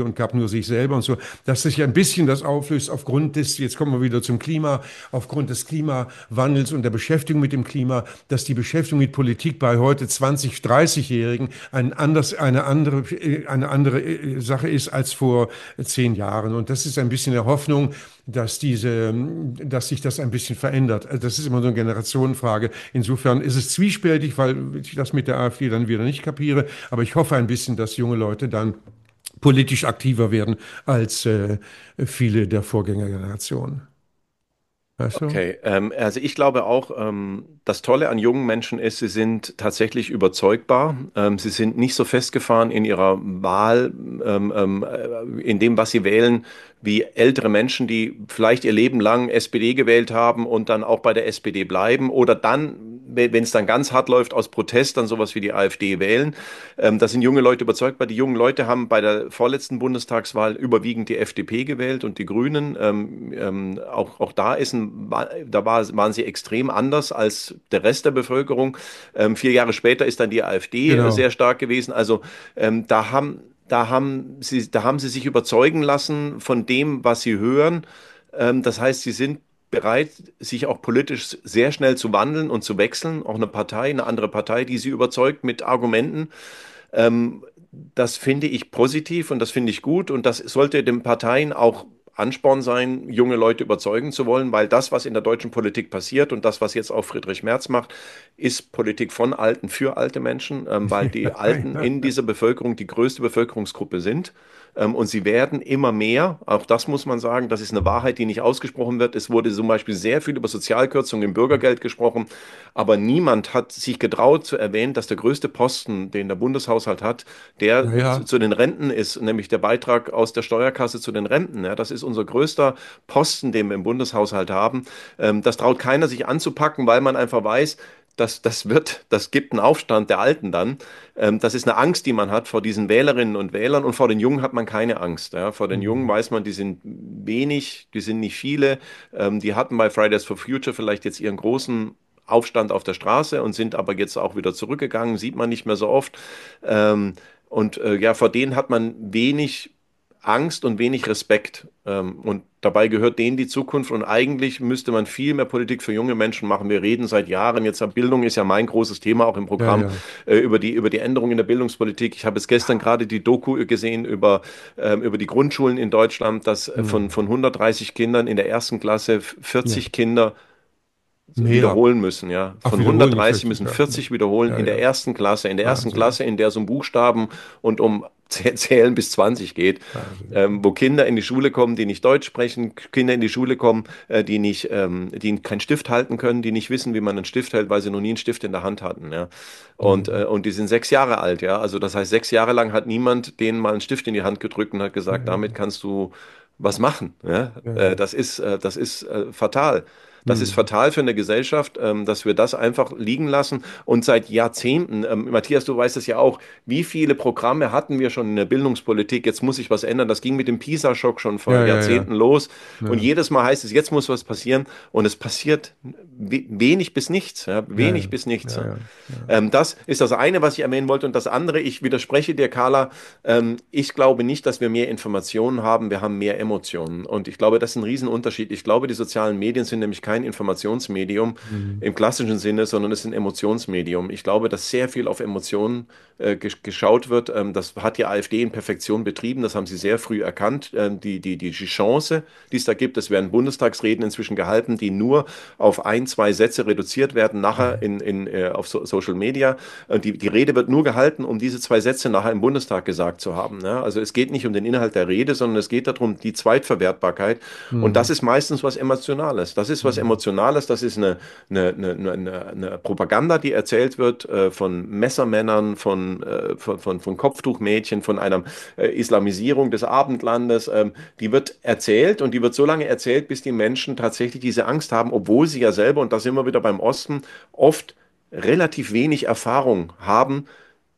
und gab nur sich selber und so, dass sich ein bisschen das auflöst aufgrund des, jetzt kommen wir wieder zum Klima, aufgrund des Klimawandels und der Beschäftigung mit dem Klima, dass die Beschäftigung mit Politik bei heute zwanzig-, dreißig-Jährigen ein anders, eine andere, eine andere Sache ist als vor zehn Jahren. Und das ist ein bisschen der Hoffnung, dass diese, dass sich das ein bisschen verändert. Das ist immer so eine Generationenfrage. Insofern ist es zwiespältig, weil ich das mit der AfD dann wieder nicht kapiere. Aber ich hoffe ein bisschen, dass junge Leute dann politisch aktiver werden als äh, viele der Vorgängergenerationen. Weißt du? Okay, ähm, also ich glaube auch, ähm, das Tolle an jungen Menschen ist, sie sind tatsächlich überzeugbar. Ähm, sie sind nicht so festgefahren in ihrer Wahl, ähm, ähm, äh, in dem, was sie wählen, wie ältere Menschen, die vielleicht ihr Leben lang S P D gewählt haben und dann auch bei der S P D bleiben oder dann, wenn es dann ganz hart läuft, aus Protest dann sowas wie die AfD wählen. Ähm, da sind junge Leute überzeugbar. Die jungen Leute haben bei der vorletzten Bundestagswahl überwiegend die F D P gewählt und die Grünen. Ähm, ähm, auch, auch da ist ein, da war, waren sie extrem anders als der Rest der Bevölkerung. Ähm, vier Jahre später ist dann die AfD Genau. sehr stark gewesen. Also ähm, da haben Da haben sie, da haben sie sich überzeugen lassen von dem, was sie hören. Ähm, das heißt, sie sind bereit, sich auch politisch sehr schnell zu wandeln und zu wechseln. Auch eine Partei, eine andere Partei, die sie überzeugt mit Argumenten. Ähm, Das finde ich positiv und das finde ich gut. Und das sollte den Parteien auch Ansporn sein, junge Leute überzeugen zu wollen, weil das, was in der deutschen Politik passiert und das, was jetzt auch Friedrich Merz macht, ist Politik von Alten für alte Menschen, ähm, weil die Alten in dieser Bevölkerung die größte Bevölkerungsgruppe sind. Ähm, und sie werden immer mehr, auch das muss man sagen, das ist eine Wahrheit, die nicht ausgesprochen wird. Es wurde zum Beispiel sehr viel über Sozialkürzungen im Bürgergeld gesprochen, aber niemand hat sich getraut zu erwähnen, dass der größte Posten, den der Bundeshaushalt hat, der Ja, ja. zu, zu den Renten ist, nämlich der Beitrag aus der Steuerkasse zu den Renten. Ja, das ist unser größter Posten, den wir im Bundeshaushalt haben. Ähm, das traut keiner sich anzupacken, weil man einfach weiß, das, das wird, das gibt einen Aufstand der Alten dann. Ähm, das ist eine Angst, die man hat vor diesen Wählerinnen und Wählern und vor den Jungen hat man keine Angst. Ja. Vor den Jungen weiß man, die sind wenig, die sind nicht viele. Ähm, die hatten bei Fridays for Future vielleicht jetzt ihren großen Aufstand auf der Straße und sind aber jetzt auch wieder zurückgegangen, sieht man nicht mehr so oft. Ähm, und äh, ja, vor denen hat man wenig Angst und wenig Respekt. Ähm, und dabei gehört denen die Zukunft. Und eigentlich müsste man viel mehr Politik für junge Menschen machen. Wir reden seit Jahren, jetzt Bildung ist ja mein großes Thema, auch im Programm, Ja, äh, über die, über die Änderungen in der Bildungspolitik. Ich habe es gestern gerade die Doku gesehen über, ähm, über die Grundschulen in Deutschland, dass äh, von, von hundertdreißig Kindern in der ersten Klasse vierzig Ja. Kinder Mehr. wiederholen müssen, ja. Ach, Von wiederholen, hundertdreißig vierzig, müssen ja. vierzig wiederholen Ja, in der ja. ersten Klasse. In der ersten Wahnsinn. Klasse, in der es um Buchstaben und um Zäh- Zählen bis zwanzig geht, Wahnsinn. ähm, wo Kinder in die Schule kommen, die nicht Deutsch sprechen, Kinder in die Schule kommen, äh, die nicht, ähm, die keinen Stift halten können, die nicht wissen, wie man einen Stift hält, weil sie noch nie einen Stift in der Hand hatten, ja. Und, äh, und die sind sechs Jahre alt, ja. Also das heißt, sechs Jahre lang hat niemand denen mal einen Stift in die Hand gedrückt und hat gesagt, damit kannst du was machen, ja. Ja. Äh, das ist, äh, das ist äh, fatal. Das ist Hm. fatal für eine Gesellschaft, ähm, dass wir das einfach liegen lassen. Und seit Jahrzehnten, ähm, Matthias, du weißt es ja auch, wie viele Programme hatten wir schon in der Bildungspolitik? Jetzt muss sich was ändern. Das ging mit dem PISA-Schock schon vor Ja, ja, ja. Jahrzehnten los. Ja. Und jedes Mal heißt es, jetzt muss was passieren. Und es passiert we wenig bis nichts. Ja? Wenig Ja, bis nichts. ja, Ja. ja, Ähm, das ist das eine, was ich erwähnen wollte. Und das andere, ich widerspreche dir, Carla. Ähm, ich glaube nicht, dass wir mehr Informationen haben. Wir haben mehr Emotionen. Und ich glaube, das ist ein Riesenunterschied. Ich glaube, die sozialen Medien sind nämlich kein Informationsmedium Mhm. im klassischen Sinne, sondern es ist ein Emotionsmedium. Ich glaube, dass sehr viel auf Emotionen äh, gesch geschaut wird. Ähm, das hat die AfD in Perfektion betrieben. Das haben sie sehr früh erkannt. Ähm, die, die, die Chance, die es da gibt, es werden Bundestagsreden inzwischen gehalten, die nur auf ein, zwei Sätze reduziert werden, nachher in, in, äh, auf so Social Media. Und die, die Rede wird nur gehalten, um diese zwei Sätze nachher im Bundestag gesagt zu haben. Ja? Also es geht nicht um den Inhalt der Rede, sondern es geht darum, die Zweitverwertbarkeit. Mhm. Und das ist meistens was Emotionales. Das ist was Emotionales. Das ist eine, eine, eine, eine, eine Propaganda, die erzählt wird äh, von Messermännern, von, äh, von, von, von Kopftuchmädchen, von einer äh, Islamisierung des Abendlandes. Ähm, die wird erzählt und die wird so lange erzählt, bis die Menschen tatsächlich diese Angst haben, obwohl sie ja selber, und da sind wir wieder beim Osten, oft relativ wenig Erfahrung haben,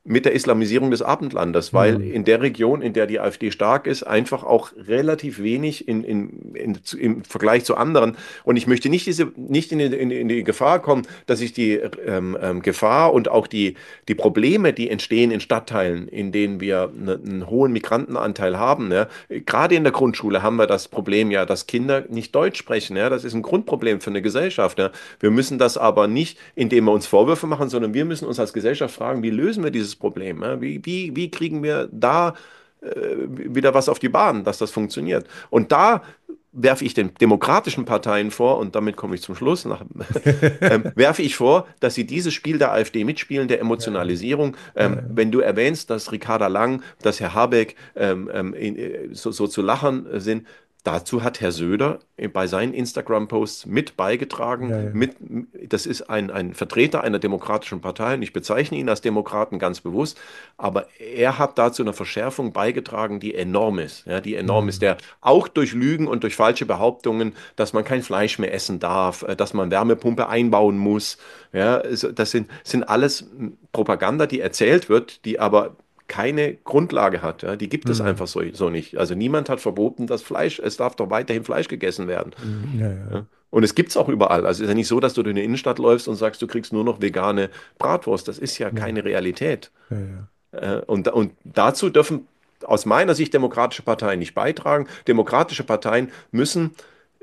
mit der Islamisierung des Abendlandes, weil Mhm. in der Region, in der die AfD stark ist, einfach auch relativ wenig in, in, in, zu- im Vergleich zu anderen. Und ich möchte nicht, diese, nicht in, die, in, die- in die Gefahr kommen, dass ich die ähm, ähm, Gefahr und auch die, die Probleme, die entstehen in Stadtteilen, in denen wir ne, einen hohen Migrantenanteil haben. Ja. Gerade in der Grundschule haben wir das Problem ja, dass Kinder nicht Deutsch sprechen. Ja. Das ist ein Grundproblem für eine Gesellschaft. Ja. Wir müssen das aber nicht, indem wir uns Vorwürfe machen, sondern wir müssen uns als Gesellschaft fragen, wie lösen wir dieses Problem? Ja? Wie, wie, wie kriegen wir da äh, wieder was auf die Bahn, dass das funktioniert? Und da werfe ich den demokratischen Parteien vor, und damit komme ich zum Schluss, nach, ähm, werfe ich vor, dass sie dieses Spiel der AfD mitspielen, der Emotionalisierung. Ja, Ähm, wenn du erwähnst, dass Ricarda Lang, dass Herr Habeck ähm, ähm, in, äh, so, so zu lachen äh, sind, dazu hat Herr Söder bei seinen Instagram-Posts mit beigetragen. ja, ja. Mit, das ist ein, ein Vertreter einer demokratischen Partei, und ich bezeichne ihn als Demokraten ganz bewusst, aber er hat dazu eine Verschärfung beigetragen, die enorm ist. Ja, die enorm ist, Mhm. der auch durch Lügen und durch falsche Behauptungen, dass man kein Fleisch mehr essen darf, äh, dass man Wärmepumpe einbauen muss. Ja, also das sind, sind alles Propaganda, die erzählt wird, die aber keine Grundlage hat. Ja, die gibt es Mhm. einfach so, so nicht. Also niemand hat verboten, dass Fleisch, es darf doch weiterhin Fleisch gegessen werden. Mhm. Ja, Ja. ja. Und es gibt es auch überall. Also es ist ja nicht so, dass du durch eine Innenstadt läufst und sagst, du kriegst nur noch vegane Bratwurst. Das ist ja Ja, keine Realität. ja, ja. Äh, Und, und dazu dürfen aus meiner Sicht demokratische Parteien nicht beitragen. Demokratische Parteien müssen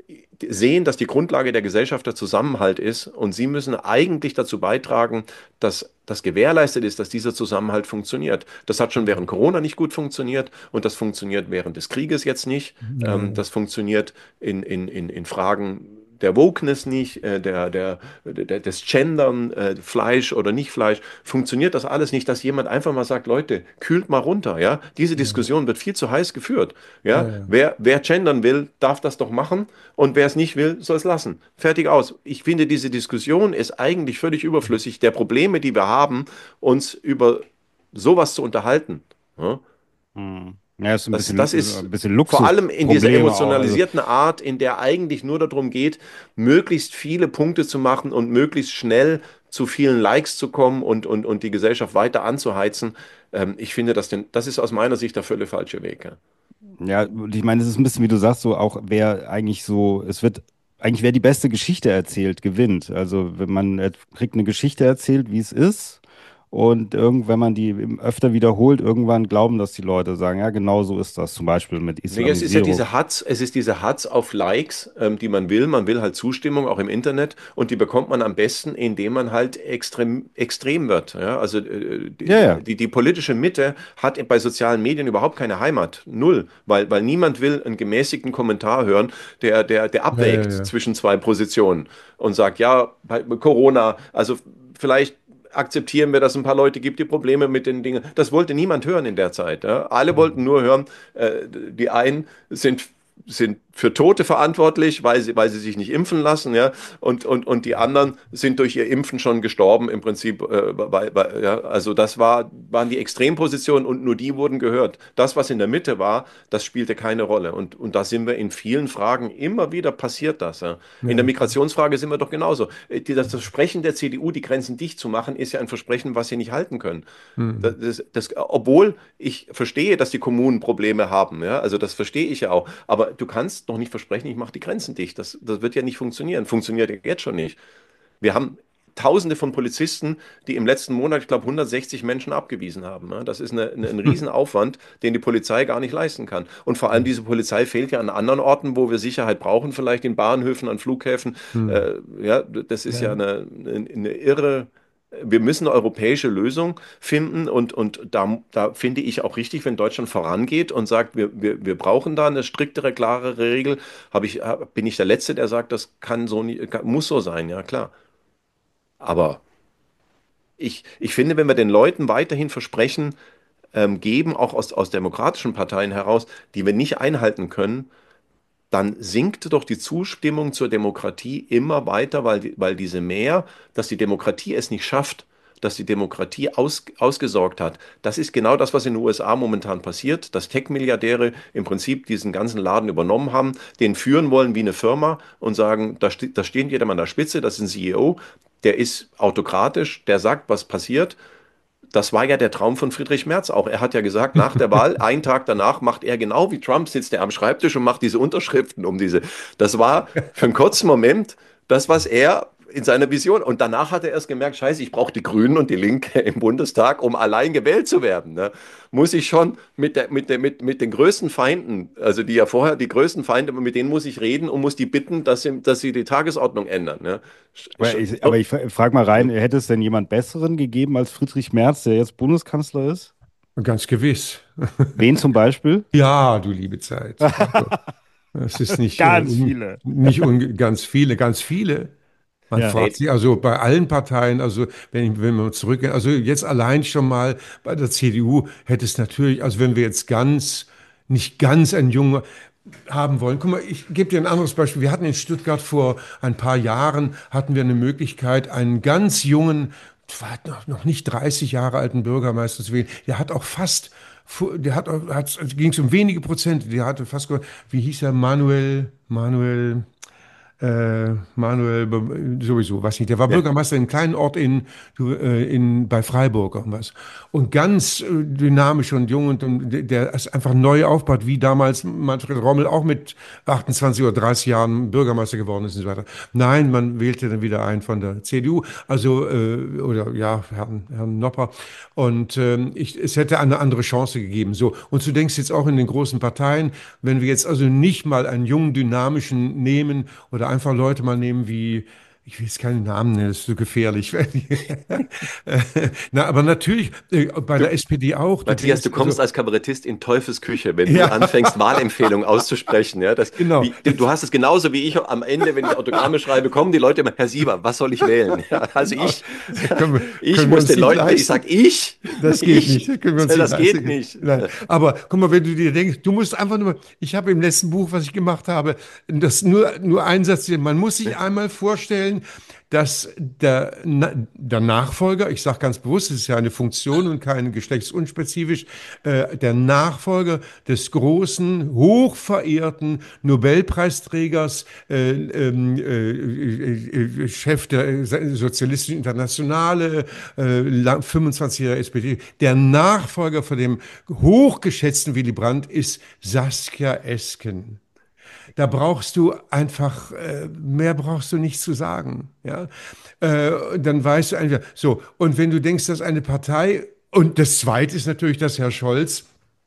sehen, dass die Grundlage der Gesellschaft der Zusammenhalt ist, und sie müssen eigentlich dazu beitragen, dass das gewährleistet ist, dass dieser Zusammenhalt funktioniert. Das hat schon während Corona nicht gut funktioniert, und das funktioniert während des Krieges jetzt nicht. Ja, Ähm, ja. das funktioniert in, in, in, in Fragen der Wokeness nicht, äh, der, der, der, des Gendern, äh, Fleisch oder nicht Fleisch, funktioniert das alles nicht, dass jemand einfach mal sagt, Leute, kühlt mal runter, ja. Diese Diskussion wird viel zu heiß geführt, Ja, ja. ja. Wer, wer gendern will, darf das doch machen, und wer es nicht will, soll es lassen. Fertig aus. Ich finde, diese Diskussion ist eigentlich völlig überflüssig, der Probleme, die wir haben, uns über sowas zu unterhalten. Ja? Hm. Ja, ist so ein Das, bisschen, das so ist ein bisschen vor allem in dieser Luxusprobleme auch. Also, emotionalisierten Art, in der eigentlich nur darum geht, möglichst viele Punkte zu machen und möglichst schnell zu vielen Likes zu kommen und, und, und die Gesellschaft weiter anzuheizen. Ähm, ich finde, das, den, das ist aus meiner Sicht der völlig falsche Weg. Ja. ja, und ich meine, es ist ein bisschen, wie du sagst, so auch wer eigentlich so, es wird, eigentlich wer die beste Geschichte erzählt, gewinnt. Also wenn man er- kriegt eine Geschichte erzählt, wie es ist, und irgend, wenn man die im- öfter wiederholt, irgendwann glauben das die Leute, sagen, ja, genau so ist das, zum Beispiel mit Nee, es ist ja Islamisierung. diese Hatz, es ist diese Hatz auf Likes, ähm, die man will. Man will halt Zustimmung, auch im Internet, und die bekommt man am besten, indem man halt extrem, extrem wird. Ja? Also äh, die, Ja, ja. die, die politische Mitte hat bei sozialen Medien überhaupt keine Heimat. Null. Weil, weil niemand will einen gemäßigten Kommentar hören, der, der, der Ja, ja, abwägt ja. zwischen zwei Positionen und sagt, ja, bei Corona, also vielleicht akzeptieren wir, dass es ein paar Leute gibt, die Probleme mit den Dingen. Das wollte niemand hören in der Zeit. Ja? Alle wollten nur hören, äh, die einen sind, sind für Tote verantwortlich, weil sie, weil sie sich nicht impfen lassen, ja, und, und, und die anderen sind durch ihr Impfen schon gestorben, im Prinzip, äh, weil, weil, ja, also das war, waren die Extrempositionen, und nur die wurden gehört. Das, was in der Mitte war, das spielte keine Rolle, und, und da sind wir in vielen Fragen, immer wieder passiert das, ja. In der Ja. Migrationsfrage sind wir doch genauso. Äh, die- Das Versprechen der C D U, die Grenzen dicht zu machen, ist ja ein Versprechen, was sie nicht halten können. Das, Mhm. das, das, obwohl ich verstehe, dass die Kommunen Probleme haben, ja, also das verstehe ich ja auch, aber du kannst noch nicht versprechen, ich mache die Grenzen dicht. Das, das wird ja nicht funktionieren. Funktioniert ja jetzt schon nicht. Wir haben Tausende von Polizisten, die im letzten Monat, ich glaube, hundertsechzig Menschen abgewiesen haben. Ja. Das ist eine, eine, ein Riesenaufwand, den die Polizei gar nicht leisten kann. Und vor allem diese Polizei fehlt ja an anderen Orten, wo wir Sicherheit brauchen, vielleicht in Bahnhöfen, an Flughäfen. Mhm. Äh, ja, das ist ja Ja. eine, eine, eine irre. Wir müssen eine europäische Lösung finden, und, und da, da finde ich auch richtig, wenn Deutschland vorangeht und sagt, wir, wir, wir brauchen da eine striktere, klarere Regel. Habe ich, hab- bin ich der Letzte, der sagt, das kann so nicht, kann, muss so sein, ja klar. Aber ich, ich finde, wenn wir den Leuten weiterhin Versprechen ähm, geben, auch aus, aus demokratischen Parteien heraus, die wir nicht einhalten können, dann sinkt doch die Zustimmung zur Demokratie immer weiter, weil, die, weil diese Mehr, dass die Demokratie es nicht schafft, dass die Demokratie aus, ausgesorgt hat. Das ist genau das, was in den U S A momentan passiert, dass Tech-Milliardäre im Prinzip diesen ganzen Laden übernommen haben, den führen wollen wie eine Firma und sagen, da, ste da steht jeder an der Spitze, das ist ein C E O, der ist autokratisch, der sagt, was passiert. das war ja der Traum von Friedrich Merz auch. Er hat ja gesagt, nach der Wahl, einen Tag danach, macht er genau wie Trump, sitzt er am Schreibtisch und macht diese Unterschriften um diese. Das war für einen kurzen Moment das, was er in seiner Vision. Und danach hat er erst gemerkt, scheiße, ich brauche die Grünen und die Linke im Bundestag, um allein gewählt zu werden. Ne? Muss ich schon mit, der, mit, der, mit, mit den größten Feinden, also die ja vorher die größten Feinde, mit denen muss ich reden und muss die bitten, dass sie, dass sie die Tagesordnung ändern. Ne? Aber ich, aber ich frage mal rein, hätte es denn jemand Besseren gegeben als Friedrich Merz, der jetzt Bundeskanzler ist? Ganz gewiss. Wen zum Beispiel? Ja, du liebe Zeit. Also, das ist nicht Ganz un, viele. Nicht un, ganz viele, ganz viele. Man Ja. fragt sich also bei allen Parteien, also wenn, ich, wenn wir zurückgehen, also jetzt allein schon mal bei der C D U hätte es natürlich, also wenn wir jetzt ganz, nicht ganz ein junger haben wollen. Guck mal, ich gebe dir ein anderes Beispiel. Wir hatten in Stuttgart vor ein paar Jahren, hatten wir eine Möglichkeit, einen ganz jungen, noch, noch nicht dreißig Jahre alten Bürgermeister zu wählen. Der hat auch fast, der hat, hat ging es um wenige Prozent, der hatte fast, wie hieß er, Manuel, Manuel, Äh, Manuel, sowieso, weiß nicht, der war Ja. Bürgermeister in einem kleinen Ort in, äh, in, bei Freiburg irgendwas. Und ganz äh, dynamisch und jung und, und der ist einfach neu aufgebaut, wie damals Manfred Rommel auch mit achtundzwanzig oder dreißig Jahren Bürgermeister geworden ist und so weiter. Nein, man wählte dann wieder einen von der C D U, also, äh, oder ja, Herrn, Herrn Nopper. Und ähm, ich, es hätte eine andere Chance gegeben. So. Und du denkst jetzt auch in den großen Parteien, wenn wir jetzt also nicht mal einen jungen, dynamischen nehmen oder einfach Leute mal nehmen wie, ich will jetzt keinen Namen nennen, das ist so gefährlich. Na, aber natürlich, äh, bei Du, der S P D auch. Du Matthias, denkst, du kommst also, als Kabarettist in Teufels Küche, wenn ja, du anfängst, Wahlempfehlungen auszusprechen. Ja, das, genau. wie, du, du hast es genauso wie ich am Ende, wenn ich Autogramme schreibe, kommen die Leute immer, Herr Sieber, was soll ich wählen? Ja, also ich, Können wir, ich können wir muss uns den nicht Leuten, ich leisten. sag ich, Das geht ich, nicht. Können wir uns das nicht geht leisten. nicht. Nein. Aber guck mal, wenn du dir denkst, du musst einfach nur, ich habe im letzten Buch, was ich gemacht habe, das nur, nur ein Satz, man muss sich einmal vorstellen, dass der, der Nachfolger, ich sage ganz bewusst, es ist ja eine Funktion und kein geschlechtsunspezifisch, äh, der Nachfolger des großen, hochverehrten Nobelpreisträgers, äh, ähm, äh, äh, Chef der Sozialistischen Internationale, äh, fünfundzwanzig Jahre S P D, der Nachfolger von dem hochgeschätzten Willy Brandt ist Saskia Esken. Da brauchst du einfach, äh, mehr brauchst du nicht zu sagen. Ja? Äh, dann weißt du einfach, so. Und wenn du denkst, dass eine Partei, und das Zweite ist natürlich, dass Herr Scholz,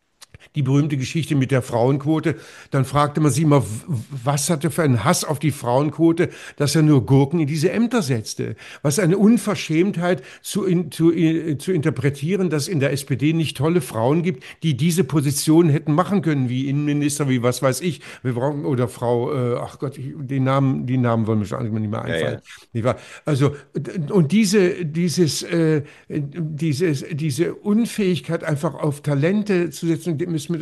die berühmte Geschichte mit der Frauenquote, dann fragte man sich immer, was hat er für einen Hass auf die Frauenquote, dass er nur Gurken in diese Ämter setzte. Was eine Unverschämtheit zu, in, zu, zu interpretieren, dass in der S P D nicht tolle Frauen gibt, die diese Position hätten machen können, wie Innenminister, wie was weiß ich, wir brauchen, oder Frau, äh, ach Gott, ich, die Namen, die Namen wollen mir schon nicht mehr einfallen. Ja, ja. Also, und diese, dieses, äh, dieses, diese Unfähigkeit einfach auf Talente zu setzen,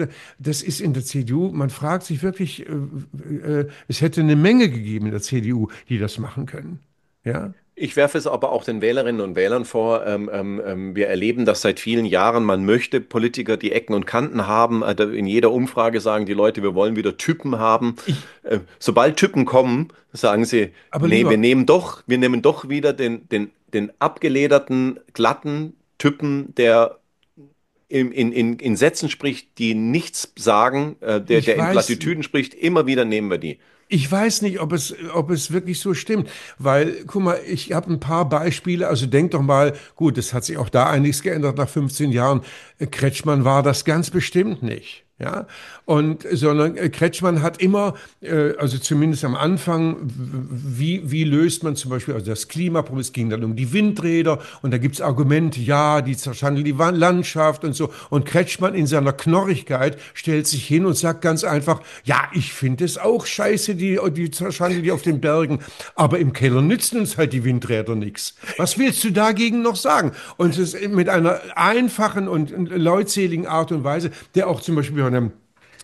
das ist in der C D U, man fragt sich wirklich, äh, äh, es hätte eine Menge gegeben in der C D U, die das machen können. Ja? Ich werfe es aber auch den Wählerinnen und Wählern vor. Ähm, ähm, wir erleben das seit vielen Jahren. Man möchte Politiker, die Ecken und Kanten haben. In jeder Umfrage sagen die Leute, wir wollen wieder Typen haben. Ich, Äh, sobald Typen kommen, sagen sie, aber nee, lieber, wir nehmen doch, wir nehmen doch wieder den, den, den abgelederten, glatten Typen, der in, in, in, in Sätzen spricht, die nichts sagen, äh, der, ich der in weiß, Plattitüden spricht. Immer wieder nehmen wir die. Ich weiß nicht, ob es, ob es wirklich so stimmt, weil, guck mal, ich habe ein paar Beispiele, also denk doch mal, gut, es hat sich auch da einiges geändert nach fünfzehn Jahren, Kretschmann war das ganz bestimmt nicht. Ja, und sondern Kretschmann hat immer, äh, also zumindest am Anfang, wie, wie löst man zum Beispiel, also das Klimaproblem, es ging dann um die Windräder und da gibt's Argumente, ja, die zerschandeln die Landschaft und so. Und Kretschmann in seiner Knorrigkeit stellt sich hin und sagt ganz einfach, ja, ich finde es auch scheiße, die, die zerschandeln die auf den Bergen, aber im Keller nützen uns halt die Windräder nichts. Was willst du dagegen noch sagen? Und es ist mit einer einfachen und leutseligen Art und Weise, der auch zum Beispiel einem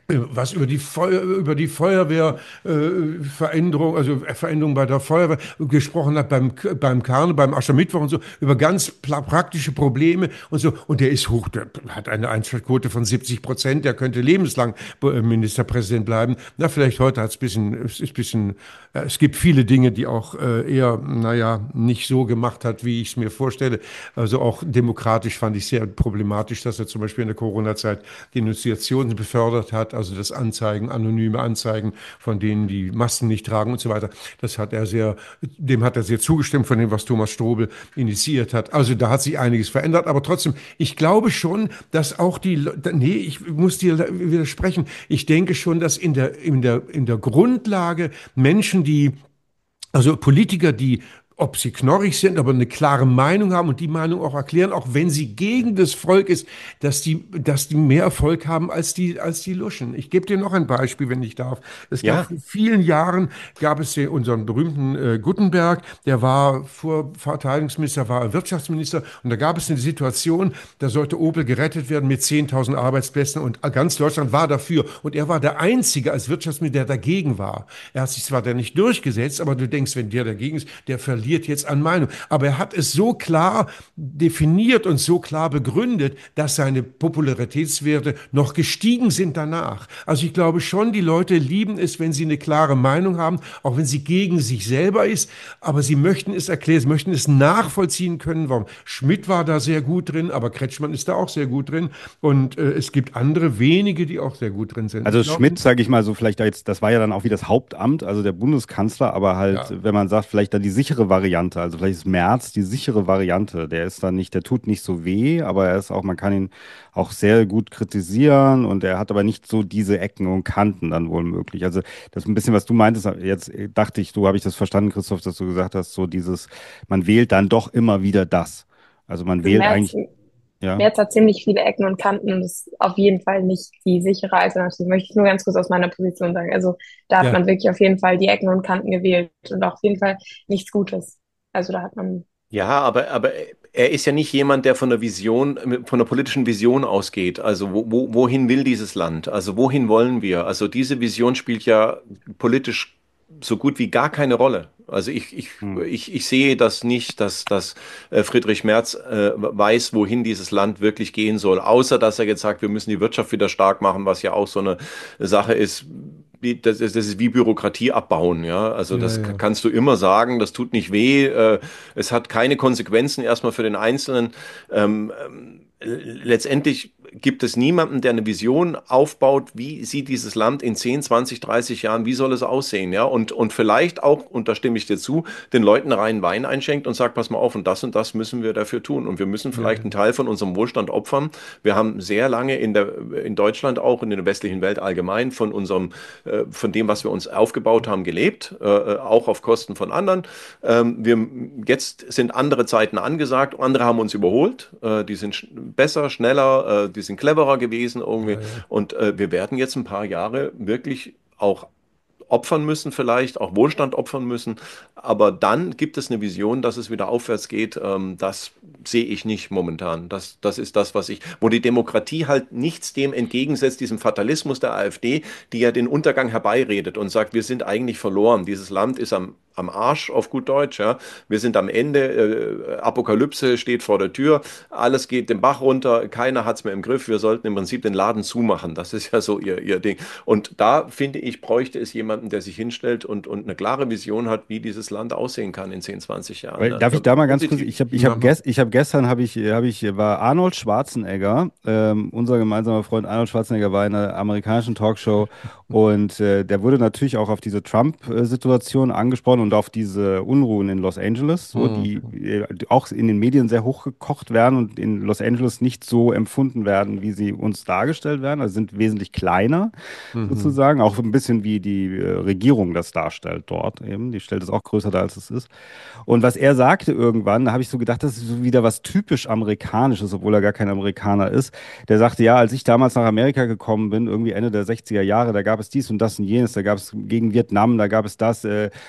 Was über die Feuer, über die Feuerwehr, äh, Veränderung, also Veränderung bei der Feuerwehr gesprochen hat, beim, beim Karne, beim Aschermittwoch und so, über ganz pla- praktische Probleme und so. Und der ist hoch, der hat eine Einschaltquote von siebzig Prozent, der könnte lebenslang äh, Ministerpräsident bleiben. Na, vielleicht heute hat es ein bisschen, es ist bisschen, äh, es gibt viele Dinge, die auch äh, eher, naja, nicht so gemacht hat, wie ich es mir vorstelle. Also auch demokratisch fand ich sehr problematisch, dass er zum Beispiel in der Corona-Zeit Denunziationen befördert hat, also das Anzeigen, anonyme Anzeigen von denen, die Masken nicht tragen und so weiter. Das hat er sehr, dem hat er sehr zugestimmt, von dem, was Thomas Strobel initiiert hat. Also da hat sich einiges verändert, aber trotzdem, ich glaube schon, dass auch die, Le- nee, ich muss dir widersprechen. Ich denke schon, dass in der, in der, in der Grundlage Menschen, die also Politiker, die, ob sie knorrig sind, aber eine klare Meinung haben und die Meinung auch erklären, auch wenn sie gegen das Volk ist, dass die, dass die mehr Erfolg haben als die, als die Luschen. Ich gebe dir noch ein Beispiel, wenn ich darf. Es gab Ja, vor vielen Jahren, gab es hier unseren berühmten äh, Guttenberg, der war vor Verteidigungsminister, war Wirtschaftsminister und da gab es eine Situation, da sollte Opel gerettet werden mit zehntausend Arbeitsplätzen und ganz Deutschland war dafür und er war der Einzige als Wirtschaftsminister, der dagegen war. Er hat sich zwar dann nicht durchgesetzt, aber du denkst, wenn der dagegen ist, der verliert jetzt an Meinung. Aber er hat es so klar definiert und so klar begründet, dass seine Popularitätswerte noch gestiegen sind danach. Also ich glaube schon, die Leute lieben es, wenn sie eine klare Meinung haben, auch wenn sie gegen sich selber ist, aber sie möchten es erklären, sie möchten es nachvollziehen können, warum. Schmidt war da sehr gut drin, aber Kretschmann ist da auch sehr gut drin und äh, es gibt andere wenige, die auch sehr gut drin sind. Also Ich glaube, Schmidt, sage ich mal so, vielleicht da jetzt, das war ja dann auch wie das Hauptamt, also der Bundeskanzler, aber halt, ja, wenn man sagt, vielleicht dann die sichere Variante, also vielleicht ist Merz die sichere Variante, der ist dann nicht, der tut nicht so weh, aber er ist auch, man kann ihn auch sehr gut kritisieren und er hat aber nicht so diese Ecken und Kanten dann wohl möglich. Also das ist ein bisschen, was du meintest, jetzt dachte ich, so habe ich das verstanden, Christoph, dass du gesagt hast, so dieses, man wählt dann doch immer wieder das. Also man Also wählt Merz, eigentlich, ja. Merz hat ziemlich viele Ecken und Kanten und ist auf jeden Fall nicht die sichere Alternative. Möchte ich nur ganz kurz aus meiner Position sagen. Also da hat ja. man wirklich auf jeden Fall die Ecken und Kanten gewählt und auf jeden Fall nichts Gutes. Also da hat man, ja, aber, aber er ist ja nicht jemand, der von der Vision, von der politischen Vision ausgeht. Also wo, wo, wohin will dieses Land? Also wohin wollen wir? Also diese Vision spielt ja politisch so gut wie gar keine Rolle. Also ich, ich, Hm. ich, ich sehe das nicht, dass, dass äh, Friedrich Merz äh, weiß, wohin dieses Land wirklich gehen soll. Außer dass er jetzt sagt, wir müssen die Wirtschaft wieder stark machen, was ja auch so eine Sache ist. Wie, das ist, das ist wie Bürokratie abbauen, ja. Also Ja, das k- ja. kannst du immer sagen, das tut nicht weh, äh, es hat keine Konsequenzen erstmal für den Einzelnen. Ähm, ähm, letztendlich gibt es niemanden, der eine Vision aufbaut, wie sieht dieses Land in zehn, zwanzig, dreißig Jahren, wie soll es aussehen, ja? Und, und vielleicht auch, und da stimme ich dir zu, den Leuten reinen Wein einschenkt und sagt, pass mal auf, und das und das müssen wir dafür tun. Und wir müssen Ja, vielleicht einen Teil von unserem Wohlstand opfern. Wir haben sehr lange in der, in Deutschland auch, in der westlichen Welt allgemein, von unserem, äh, von dem, was wir uns aufgebaut haben, gelebt, äh, auch auf Kosten von anderen. Ähm, wir, jetzt sind andere Zeiten angesagt, andere haben uns überholt, äh, die sind sch besser, schneller, äh, die sind cleverer gewesen irgendwie. ja, ja. Und äh, wir werden jetzt ein paar Jahre wirklich auch opfern müssen, vielleicht auch Wohlstand opfern müssen. Aber dann gibt es eine Vision, dass es wieder aufwärts geht. Ähm, das sehe ich nicht momentan. Das, das ist das, was ich, wo die Demokratie halt nichts dem entgegensetzt, diesem Fatalismus der AfD, die ja den Untergang herbeiredet und sagt, wir sind eigentlich verloren. Dieses Land ist am am Arsch, auf gut Deutsch, ja. Wir sind am Ende, äh, Apokalypse steht vor der Tür, alles geht den Bach runter, keiner hat es mehr im Griff, wir sollten im Prinzip den Laden zumachen. Das ist ja so ihr, ihr Ding. Und da, finde ich, bräuchte es jemanden, der sich hinstellt und, und eine klare Vision hat, wie dieses Land aussehen kann in zehn, zwanzig Jahren. Weil, Ne? darf ich da mal ganz kurz, Positiv. ich habe ich Ja, hab mach. gest, ich hab gestern, habe ich, hab ich, war Arnold Schwarzenegger, ähm, unser gemeinsamer Freund Arnold Schwarzenegger war in einer amerikanischen Talkshow und äh, der wurde natürlich auch auf diese Trump-Situation angesprochen und auf diese Unruhen in Los Angeles, so, die Mhm. äh, auch in den Medien sehr hochgekocht werden und in Los Angeles nicht so empfunden werden, wie sie uns dargestellt werden, also sind wesentlich kleiner Mhm. sozusagen, auch ein bisschen wie die äh, Regierung das darstellt dort eben, die stellt es auch größer dar, als es ist. Und was er sagte irgendwann, da habe ich so gedacht, das ist so wieder was typisch Amerikanisches, obwohl er gar kein Amerikaner ist. Der sagte, ja, als ich damals nach Amerika gekommen bin, irgendwie Ende der sechziger Jahre, da gab es dies und das und jenes, da gab es gegen Vietnam, da gab es das, äh, Martin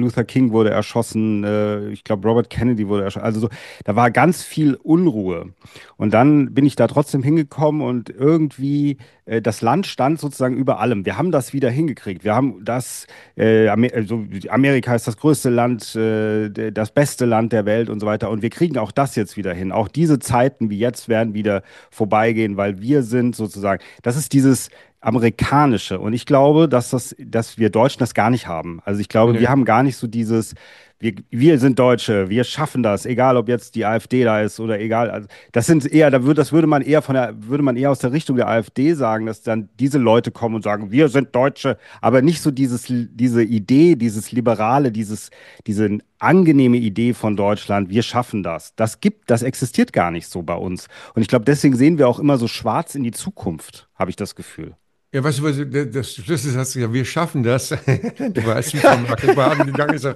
Luther King wurde erschossen, äh, ich glaube Robert Kennedy wurde erschossen. Also so, da war ganz viel Unruhe. Und dann bin ich da trotzdem hingekommen und irgendwie äh, das Land stand sozusagen über allem. Wir haben das wieder hingekriegt. Wir haben das, äh, Amer also Amerika ist das größte Land, äh, das beste Land der Welt und so weiter. Und wir kriegen auch das jetzt wieder hin. Auch diese Zeiten wie jetzt werden wieder vorbeigehen, weil wir sind sozusagen, das ist dieses Amerikanische. Und ich glaube, dass das, dass wir Deutschen das gar nicht haben. Also ich glaube, Nee. wir haben gar nicht so dieses, wir, wir sind Deutsche, wir schaffen das, egal ob jetzt die AfD da ist oder egal. Also das sind eher, da würde, das würde man eher von der, würde man eher aus der Richtung der AfD sagen, dass dann diese Leute kommen und sagen, wir sind Deutsche, aber nicht so dieses, diese Idee, dieses Liberale, dieses, diese angenehme Idee von Deutschland, wir schaffen das. Das gibt, das existiert gar nicht so bei uns. Und ich glaube, deswegen sehen wir auch immer so schwarz in die Zukunft, habe ich das Gefühl. Ja, weißt du, was, das Schlüsselsatz ist ja, wir schaffen das. Du weißt, wie Frau Merkel baden gegangen ist,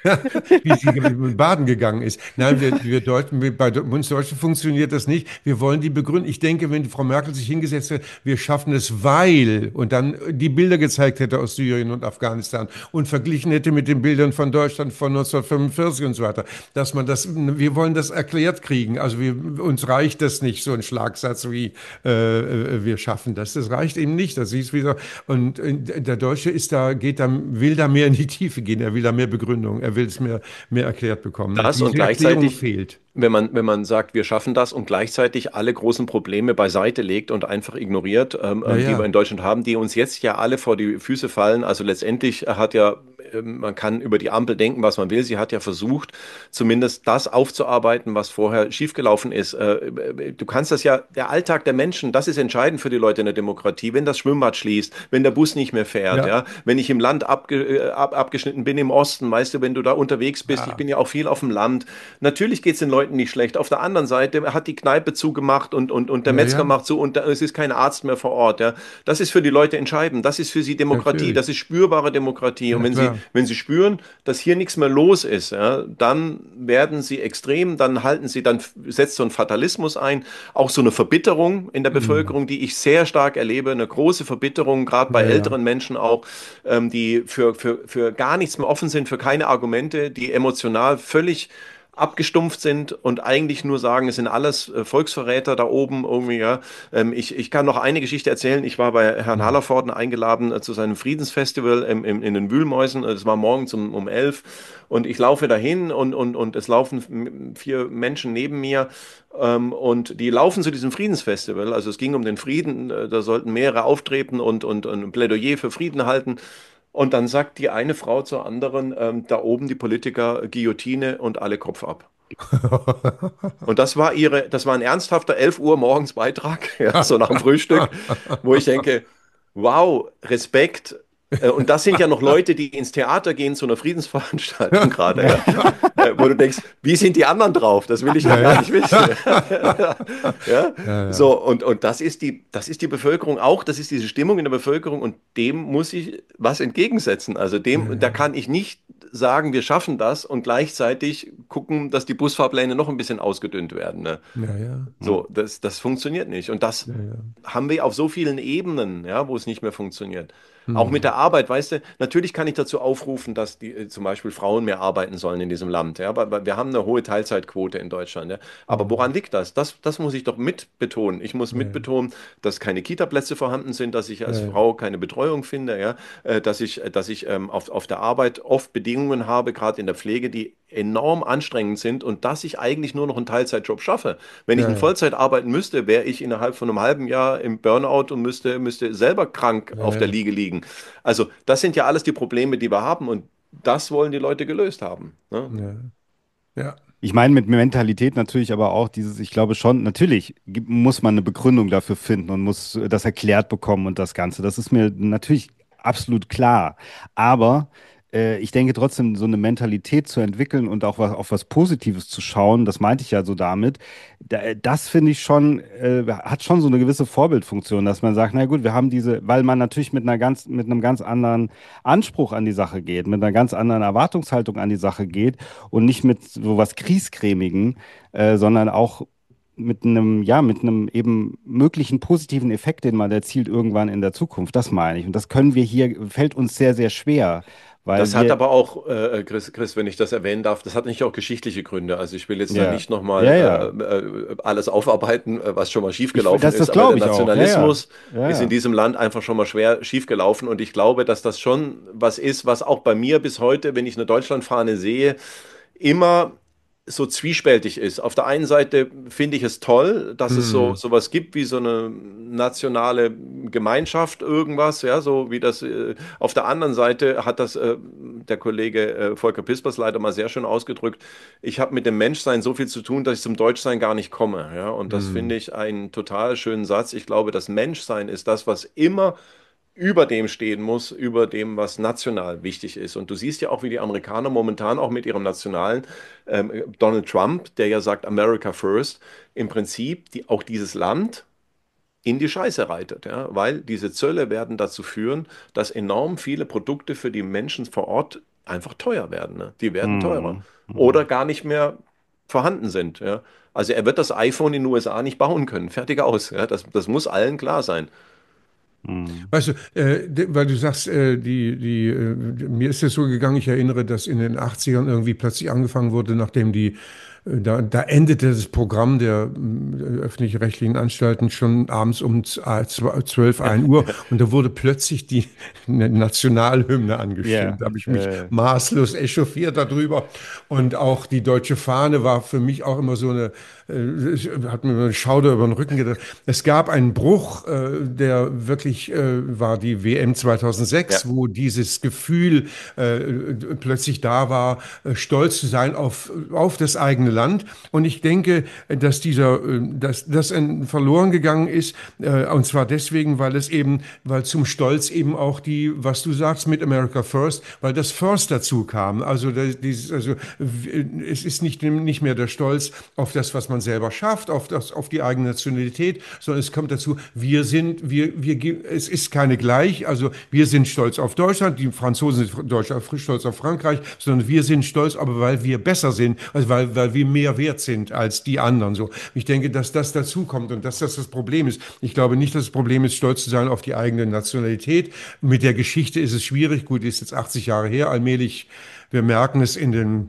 wie sie mit baden gegangen ist. Nein, wir, wir Deutschen, wir, bei uns Deutschen funktioniert das nicht. Wir wollen die begründen. Ich denke, wenn Frau Merkel sich hingesetzt hätte, wir schaffen es, weil, und dann die Bilder gezeigt hätte aus Syrien und Afghanistan und verglichen hätte mit den Bildern von Deutschland von neunzehnhundertfünfundvierzig und so weiter, dass man das, wir wollen das erklärt kriegen. Also wir, uns reicht das nicht, so ein Schlagsatz wie, äh, wir schaffen das. Das reicht eben nicht. Das ist wieder, und der Deutsche ist da, geht da, will da mehr in die Tiefe gehen, er will da mehr Begründung, er will es mehr, mehr erklärt bekommen. Das Diese und Erklärung gleichzeitig fehlt. wenn man, wenn man sagt, wir schaffen das und gleichzeitig alle großen Probleme beiseite legt und einfach ignoriert, ähm, Ja, die ja. wir in Deutschland haben, die uns jetzt ja alle vor die Füße fallen. Also letztendlich hat ja, ähm, man kann über die Ampel denken, was man will. Sie hat ja versucht, zumindest das aufzuarbeiten, was vorher schiefgelaufen ist. Äh, du kannst das ja, der Alltag der Menschen, das ist entscheidend für die Leute in der Demokratie. Wenn das Schwimmbad schließt, wenn der Bus nicht mehr fährt, Ja. ja, wenn ich im Land abge, äh, ab, abgeschnitten bin im Osten, weißt du, wenn du da unterwegs bist, Ja. ich bin ja auch viel auf dem Land. Natürlich geht es den Leuten nicht schlecht. Auf der anderen Seite hat die Kneipe zugemacht und, und, und der Ja, Metzger ja. macht zu und da, es ist kein Arzt mehr vor Ort. Ja. Das ist für die Leute entscheidend. Das ist für sie Demokratie. Natürlich. Das ist spürbare Demokratie. Und Ja, wenn sie, klar. wenn sie spüren, dass hier nichts mehr los ist, ja, dann werden sie extrem, dann halten sie, dann setzt so ein Fatalismus ein, auch so eine Verbitterung in der Mhm. Bevölkerung, die ich sehr stark erlebe, eine große Verbitterung, gerade bei Ja, ja. älteren Menschen auch, ähm, die für, für, für gar nichts mehr offen sind, für keine Argumente, die emotional völlig abgestumpft sind und eigentlich nur sagen, es sind alles äh, Volksverräter da oben irgendwie, ja. Ähm, ich, ich kann noch eine Geschichte erzählen. Ich war bei Herrn Hallervorden eingeladen äh, zu seinem Friedensfestival im, im, in den Wühlmäusen. Es war morgens um, um elf und ich laufe dahin und, und, und es laufen vier Menschen neben mir ähm, und die laufen zu diesem Friedensfestival. Also es ging um den Frieden, äh, da sollten mehrere auftreten und, und, und ein Plädoyer für Frieden halten. Und dann sagt die eine Frau zur anderen, ähm, da oben die Politiker Guillotine und alle Kopf ab. Und das war ihre, das war ein ernsthafter elf Uhr morgens Beitrag, ja, so nach dem Frühstück, wo ich denke, wow, Respekt. Äh, Und das sind ja noch Leute, die ins Theater gehen zu einer Friedensveranstaltung gerade, ja. Äh, wo du denkst, wie sind die anderen drauf? Das will ich ja gar nicht wissen. Ja? Ja, ja. So, und, und das ist die, das ist die Bevölkerung auch, das ist diese Stimmung in der Bevölkerung und dem muss ich was entgegensetzen. Also dem, Ja, da ja. kann ich nicht sagen, wir schaffen das und gleichzeitig gucken, dass die Busfahrpläne noch ein bisschen ausgedünnt werden. Ne? Ja, ja. So, das, das funktioniert nicht. Und das Ja, ja. haben wir auf so vielen Ebenen, ja, wo es nicht mehr funktioniert. Auch Hm. mit der Arbeit, weißt du, natürlich kann ich dazu aufrufen, dass die äh, zum Beispiel Frauen mehr arbeiten sollen in diesem Land. Ja, aber wir haben eine hohe Teilzeitquote in Deutschland. Ja. Aber woran liegt das? Das, das muss ich doch mit betonen. Ich muss Ja. mit betonen, dass keine Kita-Plätze vorhanden sind, dass ich als Ja. Frau keine Betreuung finde, ja, äh, dass ich, dass ich ähm, auf, auf der Arbeit oft Bedingungen habe, gerade in der Pflege, die enorm anstrengend sind und dass ich eigentlich nur noch einen Teilzeitjob schaffe. Wenn ich Ja, in ja. Vollzeit arbeiten müsste, wäre ich innerhalb von einem halben Jahr im Burnout und müsste, müsste selber krank Ja, auf der ja. Liege liegen. Also das sind ja alles die Probleme, die wir haben und das wollen die Leute gelöst haben. Ne? Ja. Ja. Ich meine mit Mentalität natürlich aber auch dieses, ich glaube schon, natürlich gibt- muss man eine Begründung dafür finden und muss äh, das erklärt bekommen und das Ganze. Das ist mir natürlich absolut klar. Aber äh, ich denke trotzdem, so eine Mentalität zu entwickeln und auch was, auf was Positives zu schauen, das meinte ich ja so damit, da, äh, das finde ich schon, äh, hat schon so eine gewisse Vorbildfunktion, dass man sagt, na gut, wir haben diese, weil man natürlich mit einer ganz, mit einem ganz anderen Anspruch an die Sache geht, mit einer ganz anderen Erwartungshaltung an die Sache geht und nicht mit so was Kriescremigen, äh, sondern auch mit einem, ja, mit einem eben möglichen positiven Effekt, den man erzielt irgendwann in der Zukunft. Das meine ich. Und das können wir hier, fällt uns sehr, sehr schwer, Weil Das hat wir, aber auch, äh, Chris, Chris, wenn ich das erwähnen darf, das hat nicht auch geschichtliche Gründe. Also ich will jetzt da ja, nicht nochmal ja, ja. äh, äh, alles aufarbeiten, äh, was schon mal Ich, schiefgelaufen das, ist, das aber der glaube ich auch. Ja, ja. Nationalismus Ja, ist in ja. diesem Land einfach schon mal schwer schiefgelaufen und ich glaube, dass das schon was ist, was auch bei mir bis heute, wenn ich eine Deutschlandfahne sehe, immer so zwiespältig ist. Auf der einen Seite finde ich es toll, dass es so Hm. sowas gibt wie so eine nationale Gemeinschaft, irgendwas, ja, so wie das. Äh, auf der anderen Seite hat das äh, der Kollege äh, Volker Pispers leider mal sehr schön ausgedrückt. Ich habe mit dem Menschsein so viel zu tun, dass ich zum Deutschsein gar nicht komme, ja, und das finde Hm. ich einen total schönen Satz. Ich glaube, das Menschsein ist das, was immer über dem stehen muss, über dem, was national wichtig ist. Und du siehst ja auch, wie die Amerikaner momentan auch mit ihrem nationalen ähm, Donald Trump, der ja sagt America First, im Prinzip die, auch dieses Land in die Scheiße reitet, ja? Weil diese Zölle werden dazu führen, dass enorm viele Produkte für die Menschen vor Ort einfach teuer werden. Ne? Die werden teurer Hm, oder hm, gar nicht mehr vorhanden sind. Ja? Also er wird das iPhone in den U S A nicht bauen können. Fertig aus. Ja? Das, das muss allen klar sein. hm. Weißt du, äh, de- weil du sagst, äh, die, die, äh, mir ist es so gegangen, ich erinnere, dass in den achtzigern irgendwie plötzlich angefangen wurde, nachdem die, äh, da, da endete das Programm der äh, öffentlich-rechtlichen Anstalten schon abends um zwölf, Ja, ein Uhr und da wurde plötzlich die Nationalhymne Ja, angestimmt. Da habe ich mich äh, maßlos echauffiert darüber und auch die deutsche Fahne war für mich auch immer so eine, äh, hat mir einen Schauder über den Rücken gedacht. Es gab einen Bruch, äh, der wirklich äh, war die W M ja. zweitausendsechs, wo dieses Gefühl äh, plötzlich da war, äh, stolz zu sein auf, auf das eigene Land. Und ich denke, dass dieser, äh, dass das ein verloren gegangen ist, äh, und zwar deswegen, weil es eben, weil zum Stolz eben auch die, was du sagst mit America First, weil das First dazu kam. Also, das, dieses, also w- es ist nicht, nicht mehr der Stolz auf das, was man selber schafft, auf das, auf die eigene Nationalität, sondern es kommt dazu, wir sind, wir, wir, ge- es ist keine gleich, also wir sind stolz auf Deutschland, die Franzosen sind Deutsch, stolz auf Frankreich, sondern wir sind stolz, aber weil wir besser sind, also weil, weil wir mehr wert sind als die anderen. So, ich denke, dass das dazu kommt und dass das das Problem ist. Ich glaube nicht, dass das Problem ist, stolz zu sein auf die eigene Nationalität. Mit der Geschichte ist es schwierig. Gut, ist jetzt achtzig Jahre her. Allmählich, wir merken es in den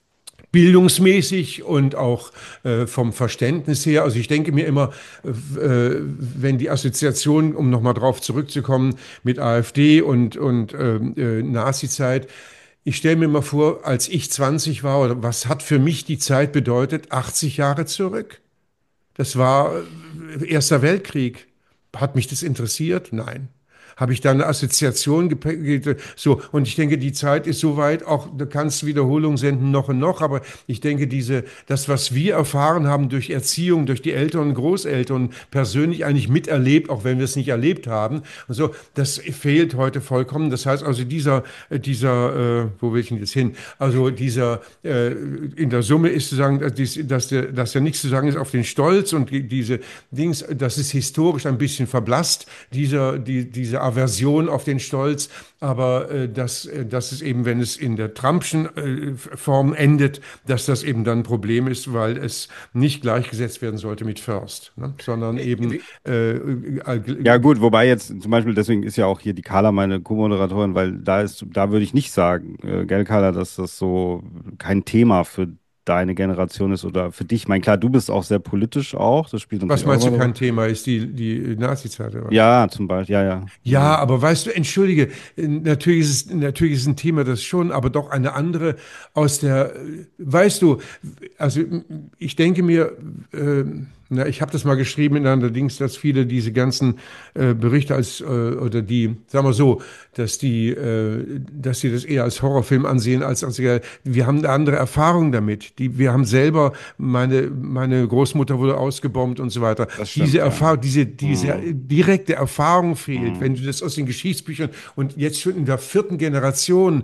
bildungsmäßig und auch äh, vom Verständnis her. Also ich denke mir immer, äh, wenn die Assoziation, um nochmal drauf zurückzukommen, mit AfD und, und ähm, äh, Nazi-Zeit, ich stelle mir mal vor, als ich zwanzig war, oder was hat für mich die Zeit bedeutet? achtzig Jahre zurück. Das war äh, Erster Weltkrieg. Hat mich das interessiert? Nein. Habe ich da eine Assoziation geprägt? So, und ich denke, die Zeit ist soweit, auch du kannst Wiederholung senden noch und noch, aber ich denke, diese, das, was wir erfahren haben durch Erziehung, durch die Eltern und Großeltern, persönlich eigentlich miterlebt, auch wenn wir es nicht erlebt haben, und so, das fehlt heute vollkommen. Das heißt also, dieser, äh, dieser, äh, wo will ich denn jetzt hin? Also dieser, äh, in der Summe ist zu sagen, dass, dies- dass, der, dass der nichts zu sagen ist auf den Stolz und die, diese Dings, das ist historisch ein bisschen verblasst, dieser, die, diese Aversion auf den Stolz, aber äh, dass, äh, dass es eben, wenn es in der Trumpschen äh, Form endet, dass das eben dann ein Problem ist, weil es nicht gleichgesetzt werden sollte mit First, ne? Sondern eben Wie, äh, äh, ja, gut, wobei jetzt zum Beispiel, deswegen ist ja auch hier die Carla meine Co-Moderatorin, weil da ist, da würde ich nicht sagen, äh, gell, Carla, dass das so kein Thema für deine Generation ist oder für dich. Ich meine, klar, du bist auch sehr politisch auch, das spielt was natürlich auch meinst immer du, eine Rolle. kein Thema ist die, die Nazi-Zeit, oder was? Ja, zum Beispiel, ja, ja. Ja, Mhm. aber weißt du, entschuldige, äh, natürlich ist es, natürlich ist ein Thema das schon, aber doch eine andere aus der, äh, weißt du, also m- ich denke mir, äh, na, ich habe das mal geschrieben in einer Dings, dass viele diese ganzen äh, Berichte als, äh, oder die, sagen wir so, dass die, äh, dass sie das eher als Horrorfilm ansehen, als, als wir haben eine andere Erfahrung damit. Die, wir haben selber, meine, meine Großmutter wurde ausgebombt und so weiter. Das Diese stimmt, ja. Erfahrung, diese, diese Mhm. direkte Erfahrung fehlt, Mhm. wenn du das aus den Geschichtsbüchern und jetzt schon in der vierten Generation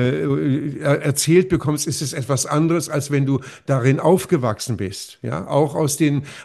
äh, er- erzählt bekommst, ist es etwas anderes, als wenn du darin aufgewachsen bist. Ja, auch aus den,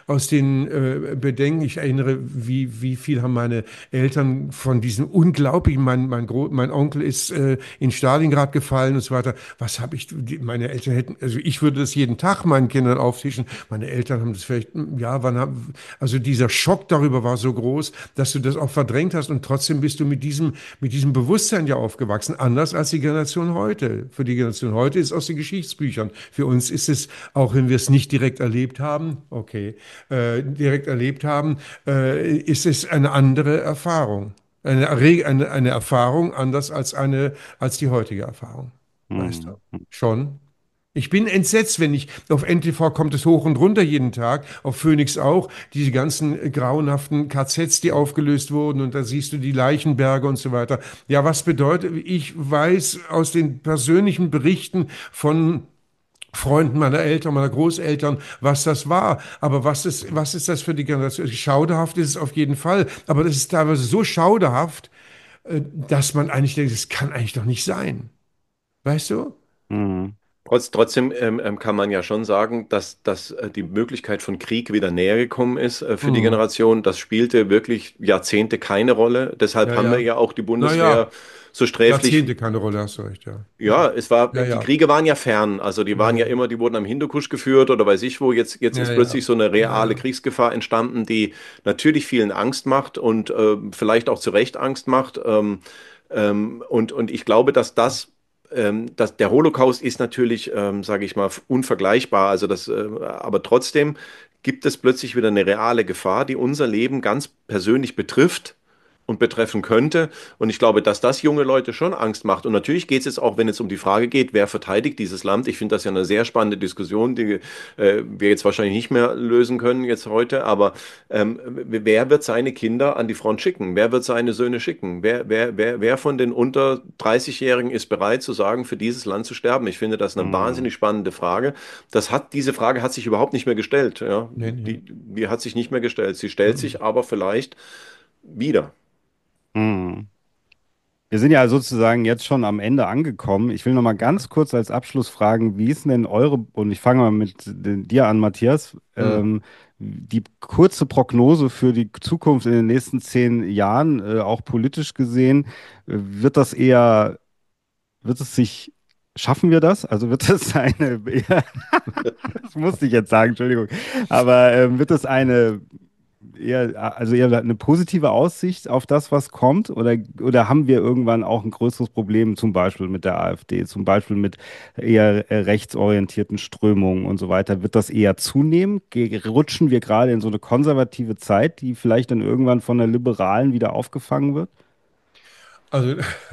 aus den äh, Bedenken. Ich erinnere, wie, wie viel haben meine Eltern von diesem unglaublichen, mein, mein, Gro mein Onkel ist äh, in Stalingrad gefallen und so weiter. Was habe ich, die, meine Eltern hätten, also ich würde das jeden Tag meinen Kindern auftischen. Meine Eltern haben das vielleicht, ja, wann haben, also dieser Schock darüber war so groß, dass du das auch verdrängt hast und trotzdem bist du mit diesem, mit diesem Bewusstsein ja aufgewachsen, anders als die Generation heute. Für die Generation heute ist es aus den Geschichtsbüchern. Für uns ist es, auch wenn wir es nicht direkt erlebt haben, okay, äh, direkt erlebt haben, äh, ist es eine andere Erfahrung. Eine, eine, eine Erfahrung anders als eine, als die heutige Erfahrung. Weißt du? Mhm. Schon. Ich bin entsetzt, wenn ich, auf N T V kommt es hoch und runter jeden Tag, auf Phoenix auch, diese ganzen grauenhaften K Zs, die aufgelöst wurden und da siehst du die Leichenberge und so weiter. Ja, was bedeutet, ich weiß aus den persönlichen Berichten von Freunden meiner Eltern, meiner Großeltern, was das war. Aber was ist, was ist das für die Generation? Schauderhaft ist es auf jeden Fall. Aber das ist teilweise so schauderhaft, äh, dass man eigentlich denkt, das kann eigentlich doch nicht sein. Weißt du? Mhm. Trotz, trotzdem ähm, ähm, kann man ja schon sagen, dass, dass äh, die Möglichkeit von Krieg wieder näher gekommen ist äh, für die Mhm. Generation. Das spielte wirklich Jahrzehnte keine Rolle. Deshalb Ja, haben wir ja. ja auch die Naja, Bundeswehr so sträflich. Jahrzehnte keine Rolle, hast du recht, ja. Ja, Ja, es war, ja, die ja. Kriege waren ja fern. Also die Ja, waren ja ja. immer, die wurden am Hindukusch geführt oder weiß ich wo. Jetzt, jetzt Ja, ist ja. plötzlich so eine Ja, reale ja. Kriegsgefahr entstanden, die natürlich vielen Angst macht und äh, vielleicht auch zu Recht Angst macht. Ähm, ähm, und, und ich glaube, dass das ähm, dass der Holocaust ist natürlich, ähm, sage ich mal, unvergleichbar. Also das, äh, aber trotzdem gibt es plötzlich wieder eine reale Gefahr, die unser Leben ganz persönlich betrifft und betreffen könnte. Und ich glaube, dass das junge Leute schon Angst macht. Und natürlich geht es jetzt auch, wenn es um die Frage geht, wer verteidigt dieses Land. Ich finde das ja eine sehr spannende Diskussion, die äh, wir jetzt wahrscheinlich nicht mehr lösen können jetzt heute. Aber ähm, wer wird seine Kinder an die Front schicken? Wer wird seine Söhne schicken? Wer, wer, wer, wer von den unter dreißig-Jährigen ist bereit zu sagen, für dieses Land zu sterben? Ich finde das eine Mhm. wahnsinnig spannende Frage. Das hat, diese Frage hat sich überhaupt nicht mehr gestellt. Ja? Nee, nee. Die, die hat sich nicht mehr gestellt. Sie stellt Mhm. sich aber vielleicht wieder. Mhm. Wir sind ja sozusagen jetzt schon am Ende angekommen. Ich will noch mal ganz kurz als Abschluss fragen, wie ist denn eure, und ich fange mal mit den- dir an, Matthias, Mhm. ähm, die kurze Prognose für die Zukunft in den nächsten zehn Jahren, äh, auch politisch gesehen, äh, wird das eher, wird es sich, schaffen wir das? Also wird es eine, eher, das musste ich jetzt sagen, Entschuldigung, aber ähm, wird es eine eher, also eher eine positive Aussicht auf das, was kommt? Oder, oder haben wir irgendwann auch ein größeres Problem, zum Beispiel mit der AfD, zum Beispiel mit eher äh, rechtsorientierten Strömungen und so weiter? Wird das eher zunehmen? Ge- Rutschen wir gerade in so eine konservative Zeit, die vielleicht dann irgendwann von der Liberalen wieder aufgefangen wird? Also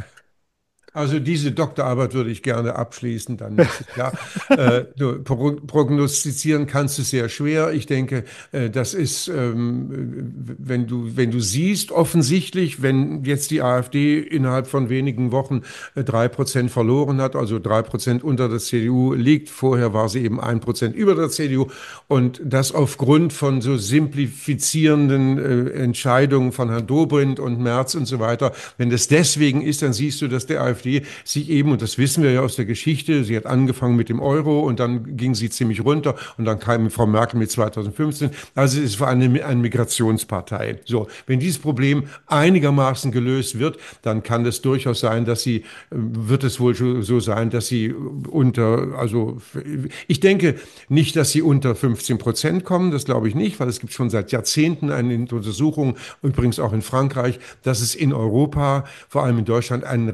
Also diese Doktorarbeit würde ich gerne abschließen dann nächstes Jahr. Äh, du, pro, prognostizieren kannst du sehr schwer. Ich denke, äh, das ist, ähm, wenn du, wenn du siehst, offensichtlich, wenn jetzt die AfD innerhalb von wenigen Wochen äh, drei Prozent verloren hat, also drei Prozent unter der C D U liegt, vorher war sie eben ein Prozent über der C D U und das aufgrund von so simplifizierenden äh, Entscheidungen von Herrn Dobrindt und Merz und so weiter, wenn das deswegen ist, dann siehst du, dass der AfD sich eben, und das wissen wir ja aus der Geschichte, sie hat angefangen mit dem Euro und dann ging sie ziemlich runter und dann kam Frau Merkel mit zweitausendfünfzehn. Also es war eine, eine Migrationspartei. So, wenn dieses Problem einigermaßen gelöst wird, dann kann es durchaus sein, dass sie, wird es wohl so sein, dass sie unter, also ich denke nicht, dass sie unter fünfzehn Prozent kommen, das glaube ich nicht, weil es gibt schon seit Jahrzehnten eine Untersuchung, übrigens auch in Frankreich, dass es in Europa, vor allem in Deutschland, ein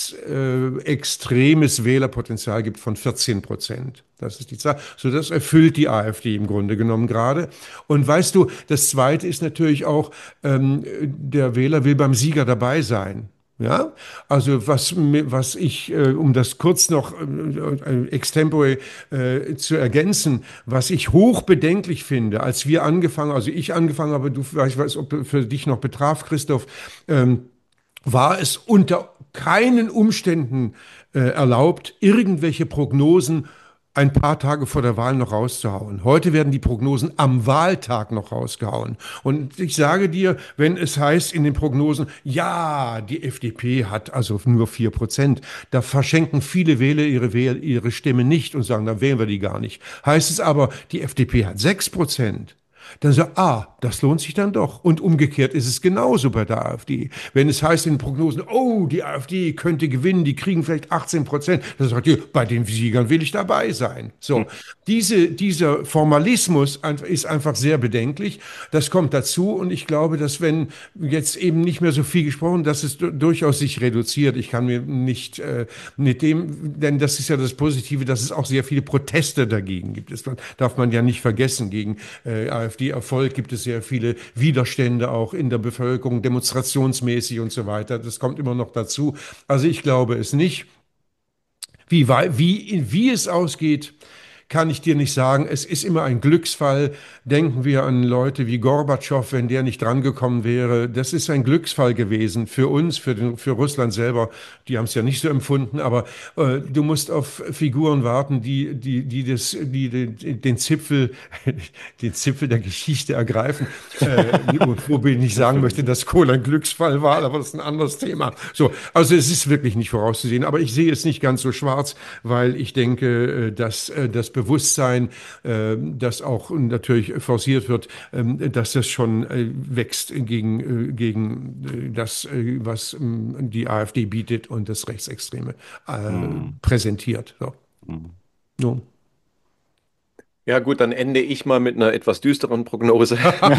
rechtsextremes Wählerpotenzial gibt von vierzehn Prozent. Das ist die Zahl. So, das erfüllt die AfD im Grunde genommen gerade. Und weißt du, das Zweite ist natürlich auch, ähm, der Wähler will beim Sieger dabei sein. Ja, also was, mi- was ich, äh, um das kurz noch äh, äh, extempore äh, zu ergänzen, was ich hoch bedenklich finde, als wir angefangen, also ich angefangen habe, du, ich weiß, ob für dich noch betraf, Christoph, ähm, war es unter keinen Umständen äh, erlaubt, irgendwelche Prognosen ein paar Tage vor der Wahl noch rauszuhauen. Heute werden die Prognosen am Wahltag noch rausgehauen. Und ich sage dir, wenn es heißt in den Prognosen, ja, die F D P hat also nur vier Prozent, da verschenken viele Wähler ihre, Wähl ihre Stimme nicht und sagen, dann wählen wir die gar nicht. Heißt es aber, die F D P hat sechs Prozent. Dann sagt, ah, das lohnt sich dann doch. Und umgekehrt ist es genauso bei der AfD. Wenn es heißt in den Prognosen, oh, die AfD könnte gewinnen, die kriegen vielleicht achtzehn Prozent, dann sagt ihr, bei den Siegern will ich dabei sein. So, diese, dieser Formalismus ist einfach sehr bedenklich. Das kommt dazu und ich glaube, dass wenn jetzt eben nicht mehr so viel gesprochen, dass es durchaus sich reduziert. Ich kann mir nicht äh, mit dem, denn das ist ja das Positive, dass es auch sehr viele Proteste dagegen gibt. Das darf man ja nicht vergessen. Gegen äh, AfD-Erfolg gibt es sehr viele Widerstände auch in der Bevölkerung, demonstrationsmäßig und so weiter. Das kommt immer noch dazu. Also ich glaube es nicht. Wie, wie, wie es ausgeht, kann ich dir nicht sagen. Es ist immer ein Glücksfall. Denken wir an Leute wie Gorbatschow, wenn der nicht drangekommen wäre. Das ist ein Glücksfall gewesen für uns, für, den, für Russland selber. Die haben es ja nicht so empfunden, aber äh, du musst auf Figuren warten, die, die, die, das, die, die den Zipfel, den Zipfel der Geschichte ergreifen. Äh, wobei ich nicht sagen möchte, dass Kohl ein Glücksfall war, aber das ist ein anderes Thema. So, also es ist wirklich nicht vorauszusehen. Aber ich sehe es nicht ganz so schwarz, weil ich denke, dass das Bewusstsein, äh, das auch natürlich forciert wird, äh, dass das schon äh, wächst gegen, äh, gegen das, äh, was äh, die AfD bietet und das Rechtsextreme äh, hm. präsentiert. So. Hm. So. Ja gut, dann ende ich mal mit einer etwas düsteren Prognose.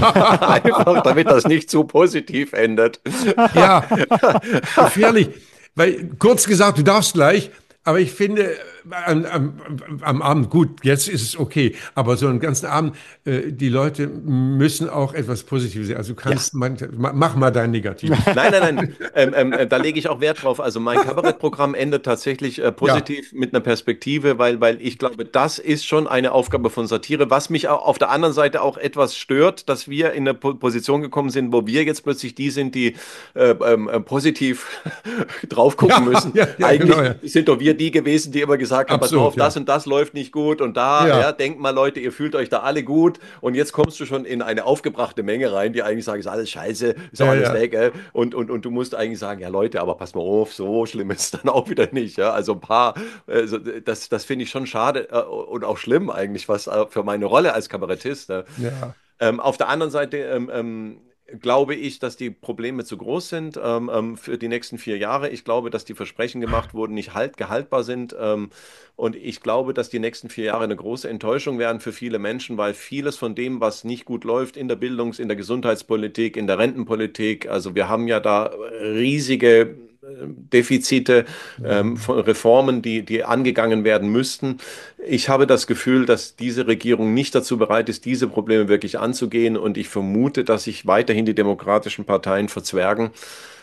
Einfach, damit das nicht zu positiv endet. Ja, gefährlich. Weil, kurz gesagt, du darfst gleich, aber ich finde, am, am, am Abend, gut, jetzt ist es okay, aber so einen ganzen Abend, äh, die Leute müssen auch etwas Positives sehen. Also du kannst, ja. man, mach mal dein Negativ. Nein, nein, nein, ähm, ähm, da lege ich auch Wert drauf. Also mein Kabarettprogramm endet tatsächlich äh, positiv ja. mit einer Perspektive, weil, weil ich glaube, das ist schon eine Aufgabe von Satire, was mich auch auf der anderen Seite auch etwas stört, dass wir in eine Position gekommen sind, wo wir jetzt plötzlich die sind, die äh, äh, positiv drauf gucken ja, müssen. Ja, ja, Eigentlich genau, ja. sind doch wir die gewesen, die immer gesagt haben, pass auf, ja. das und das läuft nicht gut und da, ja. ja, denkt mal Leute, ihr fühlt euch da alle gut und jetzt kommst du schon in eine aufgebrachte Menge rein, die eigentlich sagen, ist alles scheiße, ist auch ja, alles ja. weg, äh? und, und, und du musst eigentlich sagen, ja Leute, aber pass mal auf, so schlimm ist es dann auch wieder nicht, ja, also ein paar, also das, das finde ich schon schade äh, und auch schlimm eigentlich, was äh, für meine Rolle als Kabarettist. Äh. Ja. Ähm, auf der anderen Seite, ähm, ähm, glaube ich, dass die Probleme zu groß sind ähm, für die nächsten vier Jahre. Ich glaube, dass die Versprechen gemacht wurden, nicht halt gehaltbar sind. Ähm, und ich glaube, dass die nächsten vier Jahre eine große Enttäuschung werden für viele Menschen, weil vieles von dem, was nicht gut läuft in der Bildungs-, in der Gesundheitspolitik, in der Rentenpolitik, also wir haben ja da riesige Defizite, ähm, von Reformen, die, die angegangen werden müssten. Ich habe das Gefühl, dass diese Regierung nicht dazu bereit ist, diese Probleme wirklich anzugehen und ich vermute, dass sich weiterhin die demokratischen Parteien verzwergen,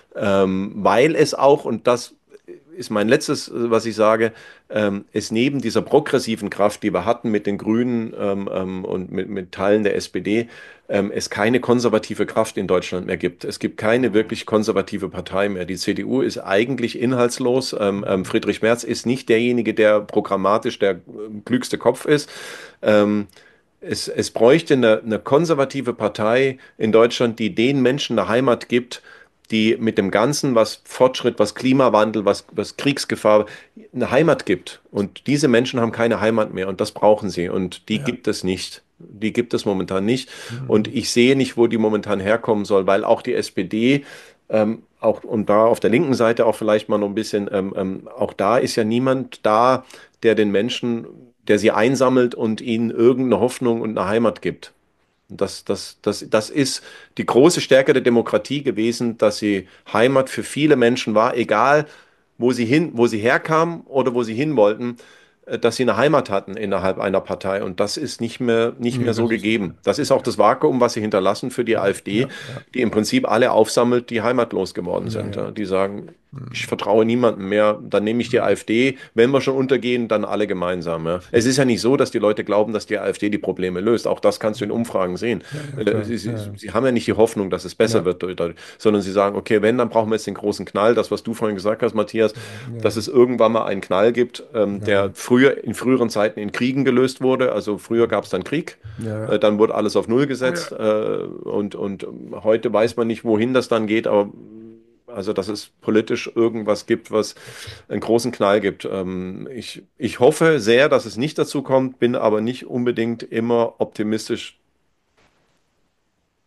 ähm, weil es auch, und das ist mein letztes, was ich sage, ähm, es neben dieser progressiven Kraft, die wir hatten mit den Grünen ähm, ähm, und mit, mit Teilen der S P D, ähm, es keine konservative Kraft in Deutschland mehr gibt. Es gibt keine wirklich konservative Partei mehr. Die C D U ist eigentlich inhaltslos. Ähm, ähm, Friedrich Merz ist nicht derjenige, der programmatisch der äh, klügste Kopf ist. Ähm, es, es bräuchte eine, eine konservative Partei in Deutschland, die den Menschen eine Heimat gibt, die mit dem Ganzen, was Fortschritt, was Klimawandel, was, was Kriegsgefahr, eine Heimat gibt. Und diese Menschen haben keine Heimat mehr und das brauchen sie. Und die ja. gibt es nicht. Die gibt es momentan nicht. Mhm. Und ich sehe nicht, wo die momentan herkommen soll, weil auch die S P D, ähm, auch und da auf der linken Seite auch vielleicht mal noch ein bisschen, ähm, ähm, auch da ist ja niemand da, der den Menschen, der sie einsammelt und ihnen irgendeine Hoffnung und eine Heimat gibt. Das, das, das, das ist die große Stärke der Demokratie gewesen, dass sie Heimat für viele Menschen war, egal wo sie hin, wo sie herkamen oder wo sie hin wollten, dass sie eine Heimat hatten innerhalb einer Partei. Und das ist nicht mehr, nicht mehr so gegeben. Das ist auch das Vakuum, was sie hinterlassen für die AfD, ja, ja. die im Prinzip alle aufsammelt, die heimatlos geworden sind. Ja, ja. Die sagen, ich vertraue niemandem mehr, dann nehme ich die AfD. Wenn wir schon untergehen, dann alle gemeinsam. Ja. Es ist ja nicht so, dass die Leute glauben, dass die AfD die Probleme löst. Auch das kannst du in Umfragen sehen. Ja, ja, sie, sie, ja. sie haben ja nicht die Hoffnung, dass es besser ja. wird, sondern sie sagen, okay, wenn, dann brauchen wir jetzt den großen Knall. Das, was du vorhin gesagt hast, Matthias, ja. dass es irgendwann mal einen Knall gibt, ähm, ja. der früher, in früheren Zeiten in Kriegen gelöst wurde. Also früher gab es dann Krieg, ja. äh, dann wurde alles auf Null gesetzt ja. äh, und, und heute weiß man nicht, wohin das dann geht, aber also, dass es politisch irgendwas gibt, was einen großen Knall gibt. Ähm, ich, ich hoffe sehr, dass es nicht dazu kommt, bin aber nicht unbedingt immer optimistisch,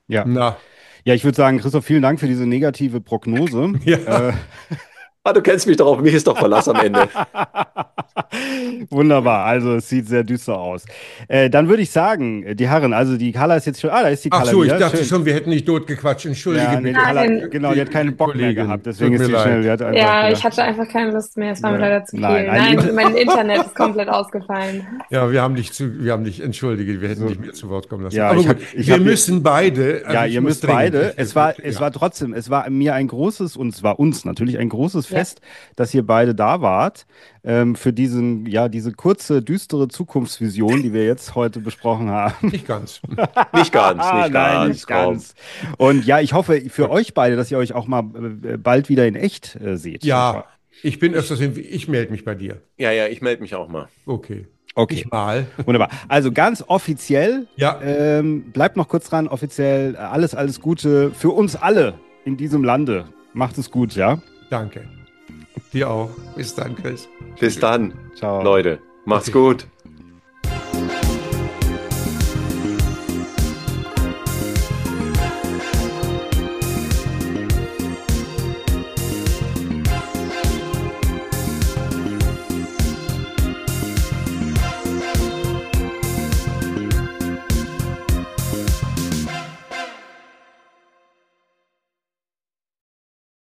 Ja. Na. Ja, ich würde sagen, Christoph, vielen Dank für diese negative Prognose. Ja. Äh, Ah, du kennst mich doch, auf mich ist doch Verlass am Ende. Wunderbar, also es sieht sehr düster aus. Äh, dann würde ich sagen, die Herren, also die Carla ist jetzt schon, ah, da ist die Ach Carla so, ich wieder. dachte Schön. schon, wir hätten nicht totgequatscht. Entschuldige Ja, nee, die bitte. Carla, Nein. genau, die hat keinen Bock mehr Kollegin, gehabt, deswegen tut ist mir sie schnell. leid. Die hat einfach Ja, gedacht, ich hatte einfach keine Lust mehr. Es war mir Ja. leider zu viel. Nein, Nein, ein Inter- mein Internet ist komplett ausgefallen. Ja, wir haben dich zu, wir haben dich, entschuldige, wir hätten dich mehr zu Wort kommen lassen. Ja, Aber ich gut, hab- ich wir hab- müssen beide. also ja, ich ihr muss müsst dringend. beide. Ich- Es war, ja. es war trotzdem, es war mir ein großes, und es war uns natürlich ein großes Fest, dass ihr beide da wart, ähm, für diesen, ja, diese kurze, düstere Zukunftsvision, die wir jetzt heute besprochen haben. Nicht ganz. Nicht ganz, nicht Ah, nein, ganz. nicht ganz. Und ja, ich hoffe für euch beide, dass ihr euch auch mal äh, bald wieder in echt äh, seht. Ja, ich bin öfters, in, ich melde mich bei dir. Ja, ja, ich melde mich auch mal. Okay. Okay. Ich mal. Wunderbar. Also ganz offiziell, Ja. ähm, bleibt noch kurz dran, offiziell äh, alles, alles Gute für uns alle in diesem Lande. Macht es gut, ja? Danke. Dir auch. Bis dann, Chris. Bis dann, Ciao. Leute. Macht's Okay. gut.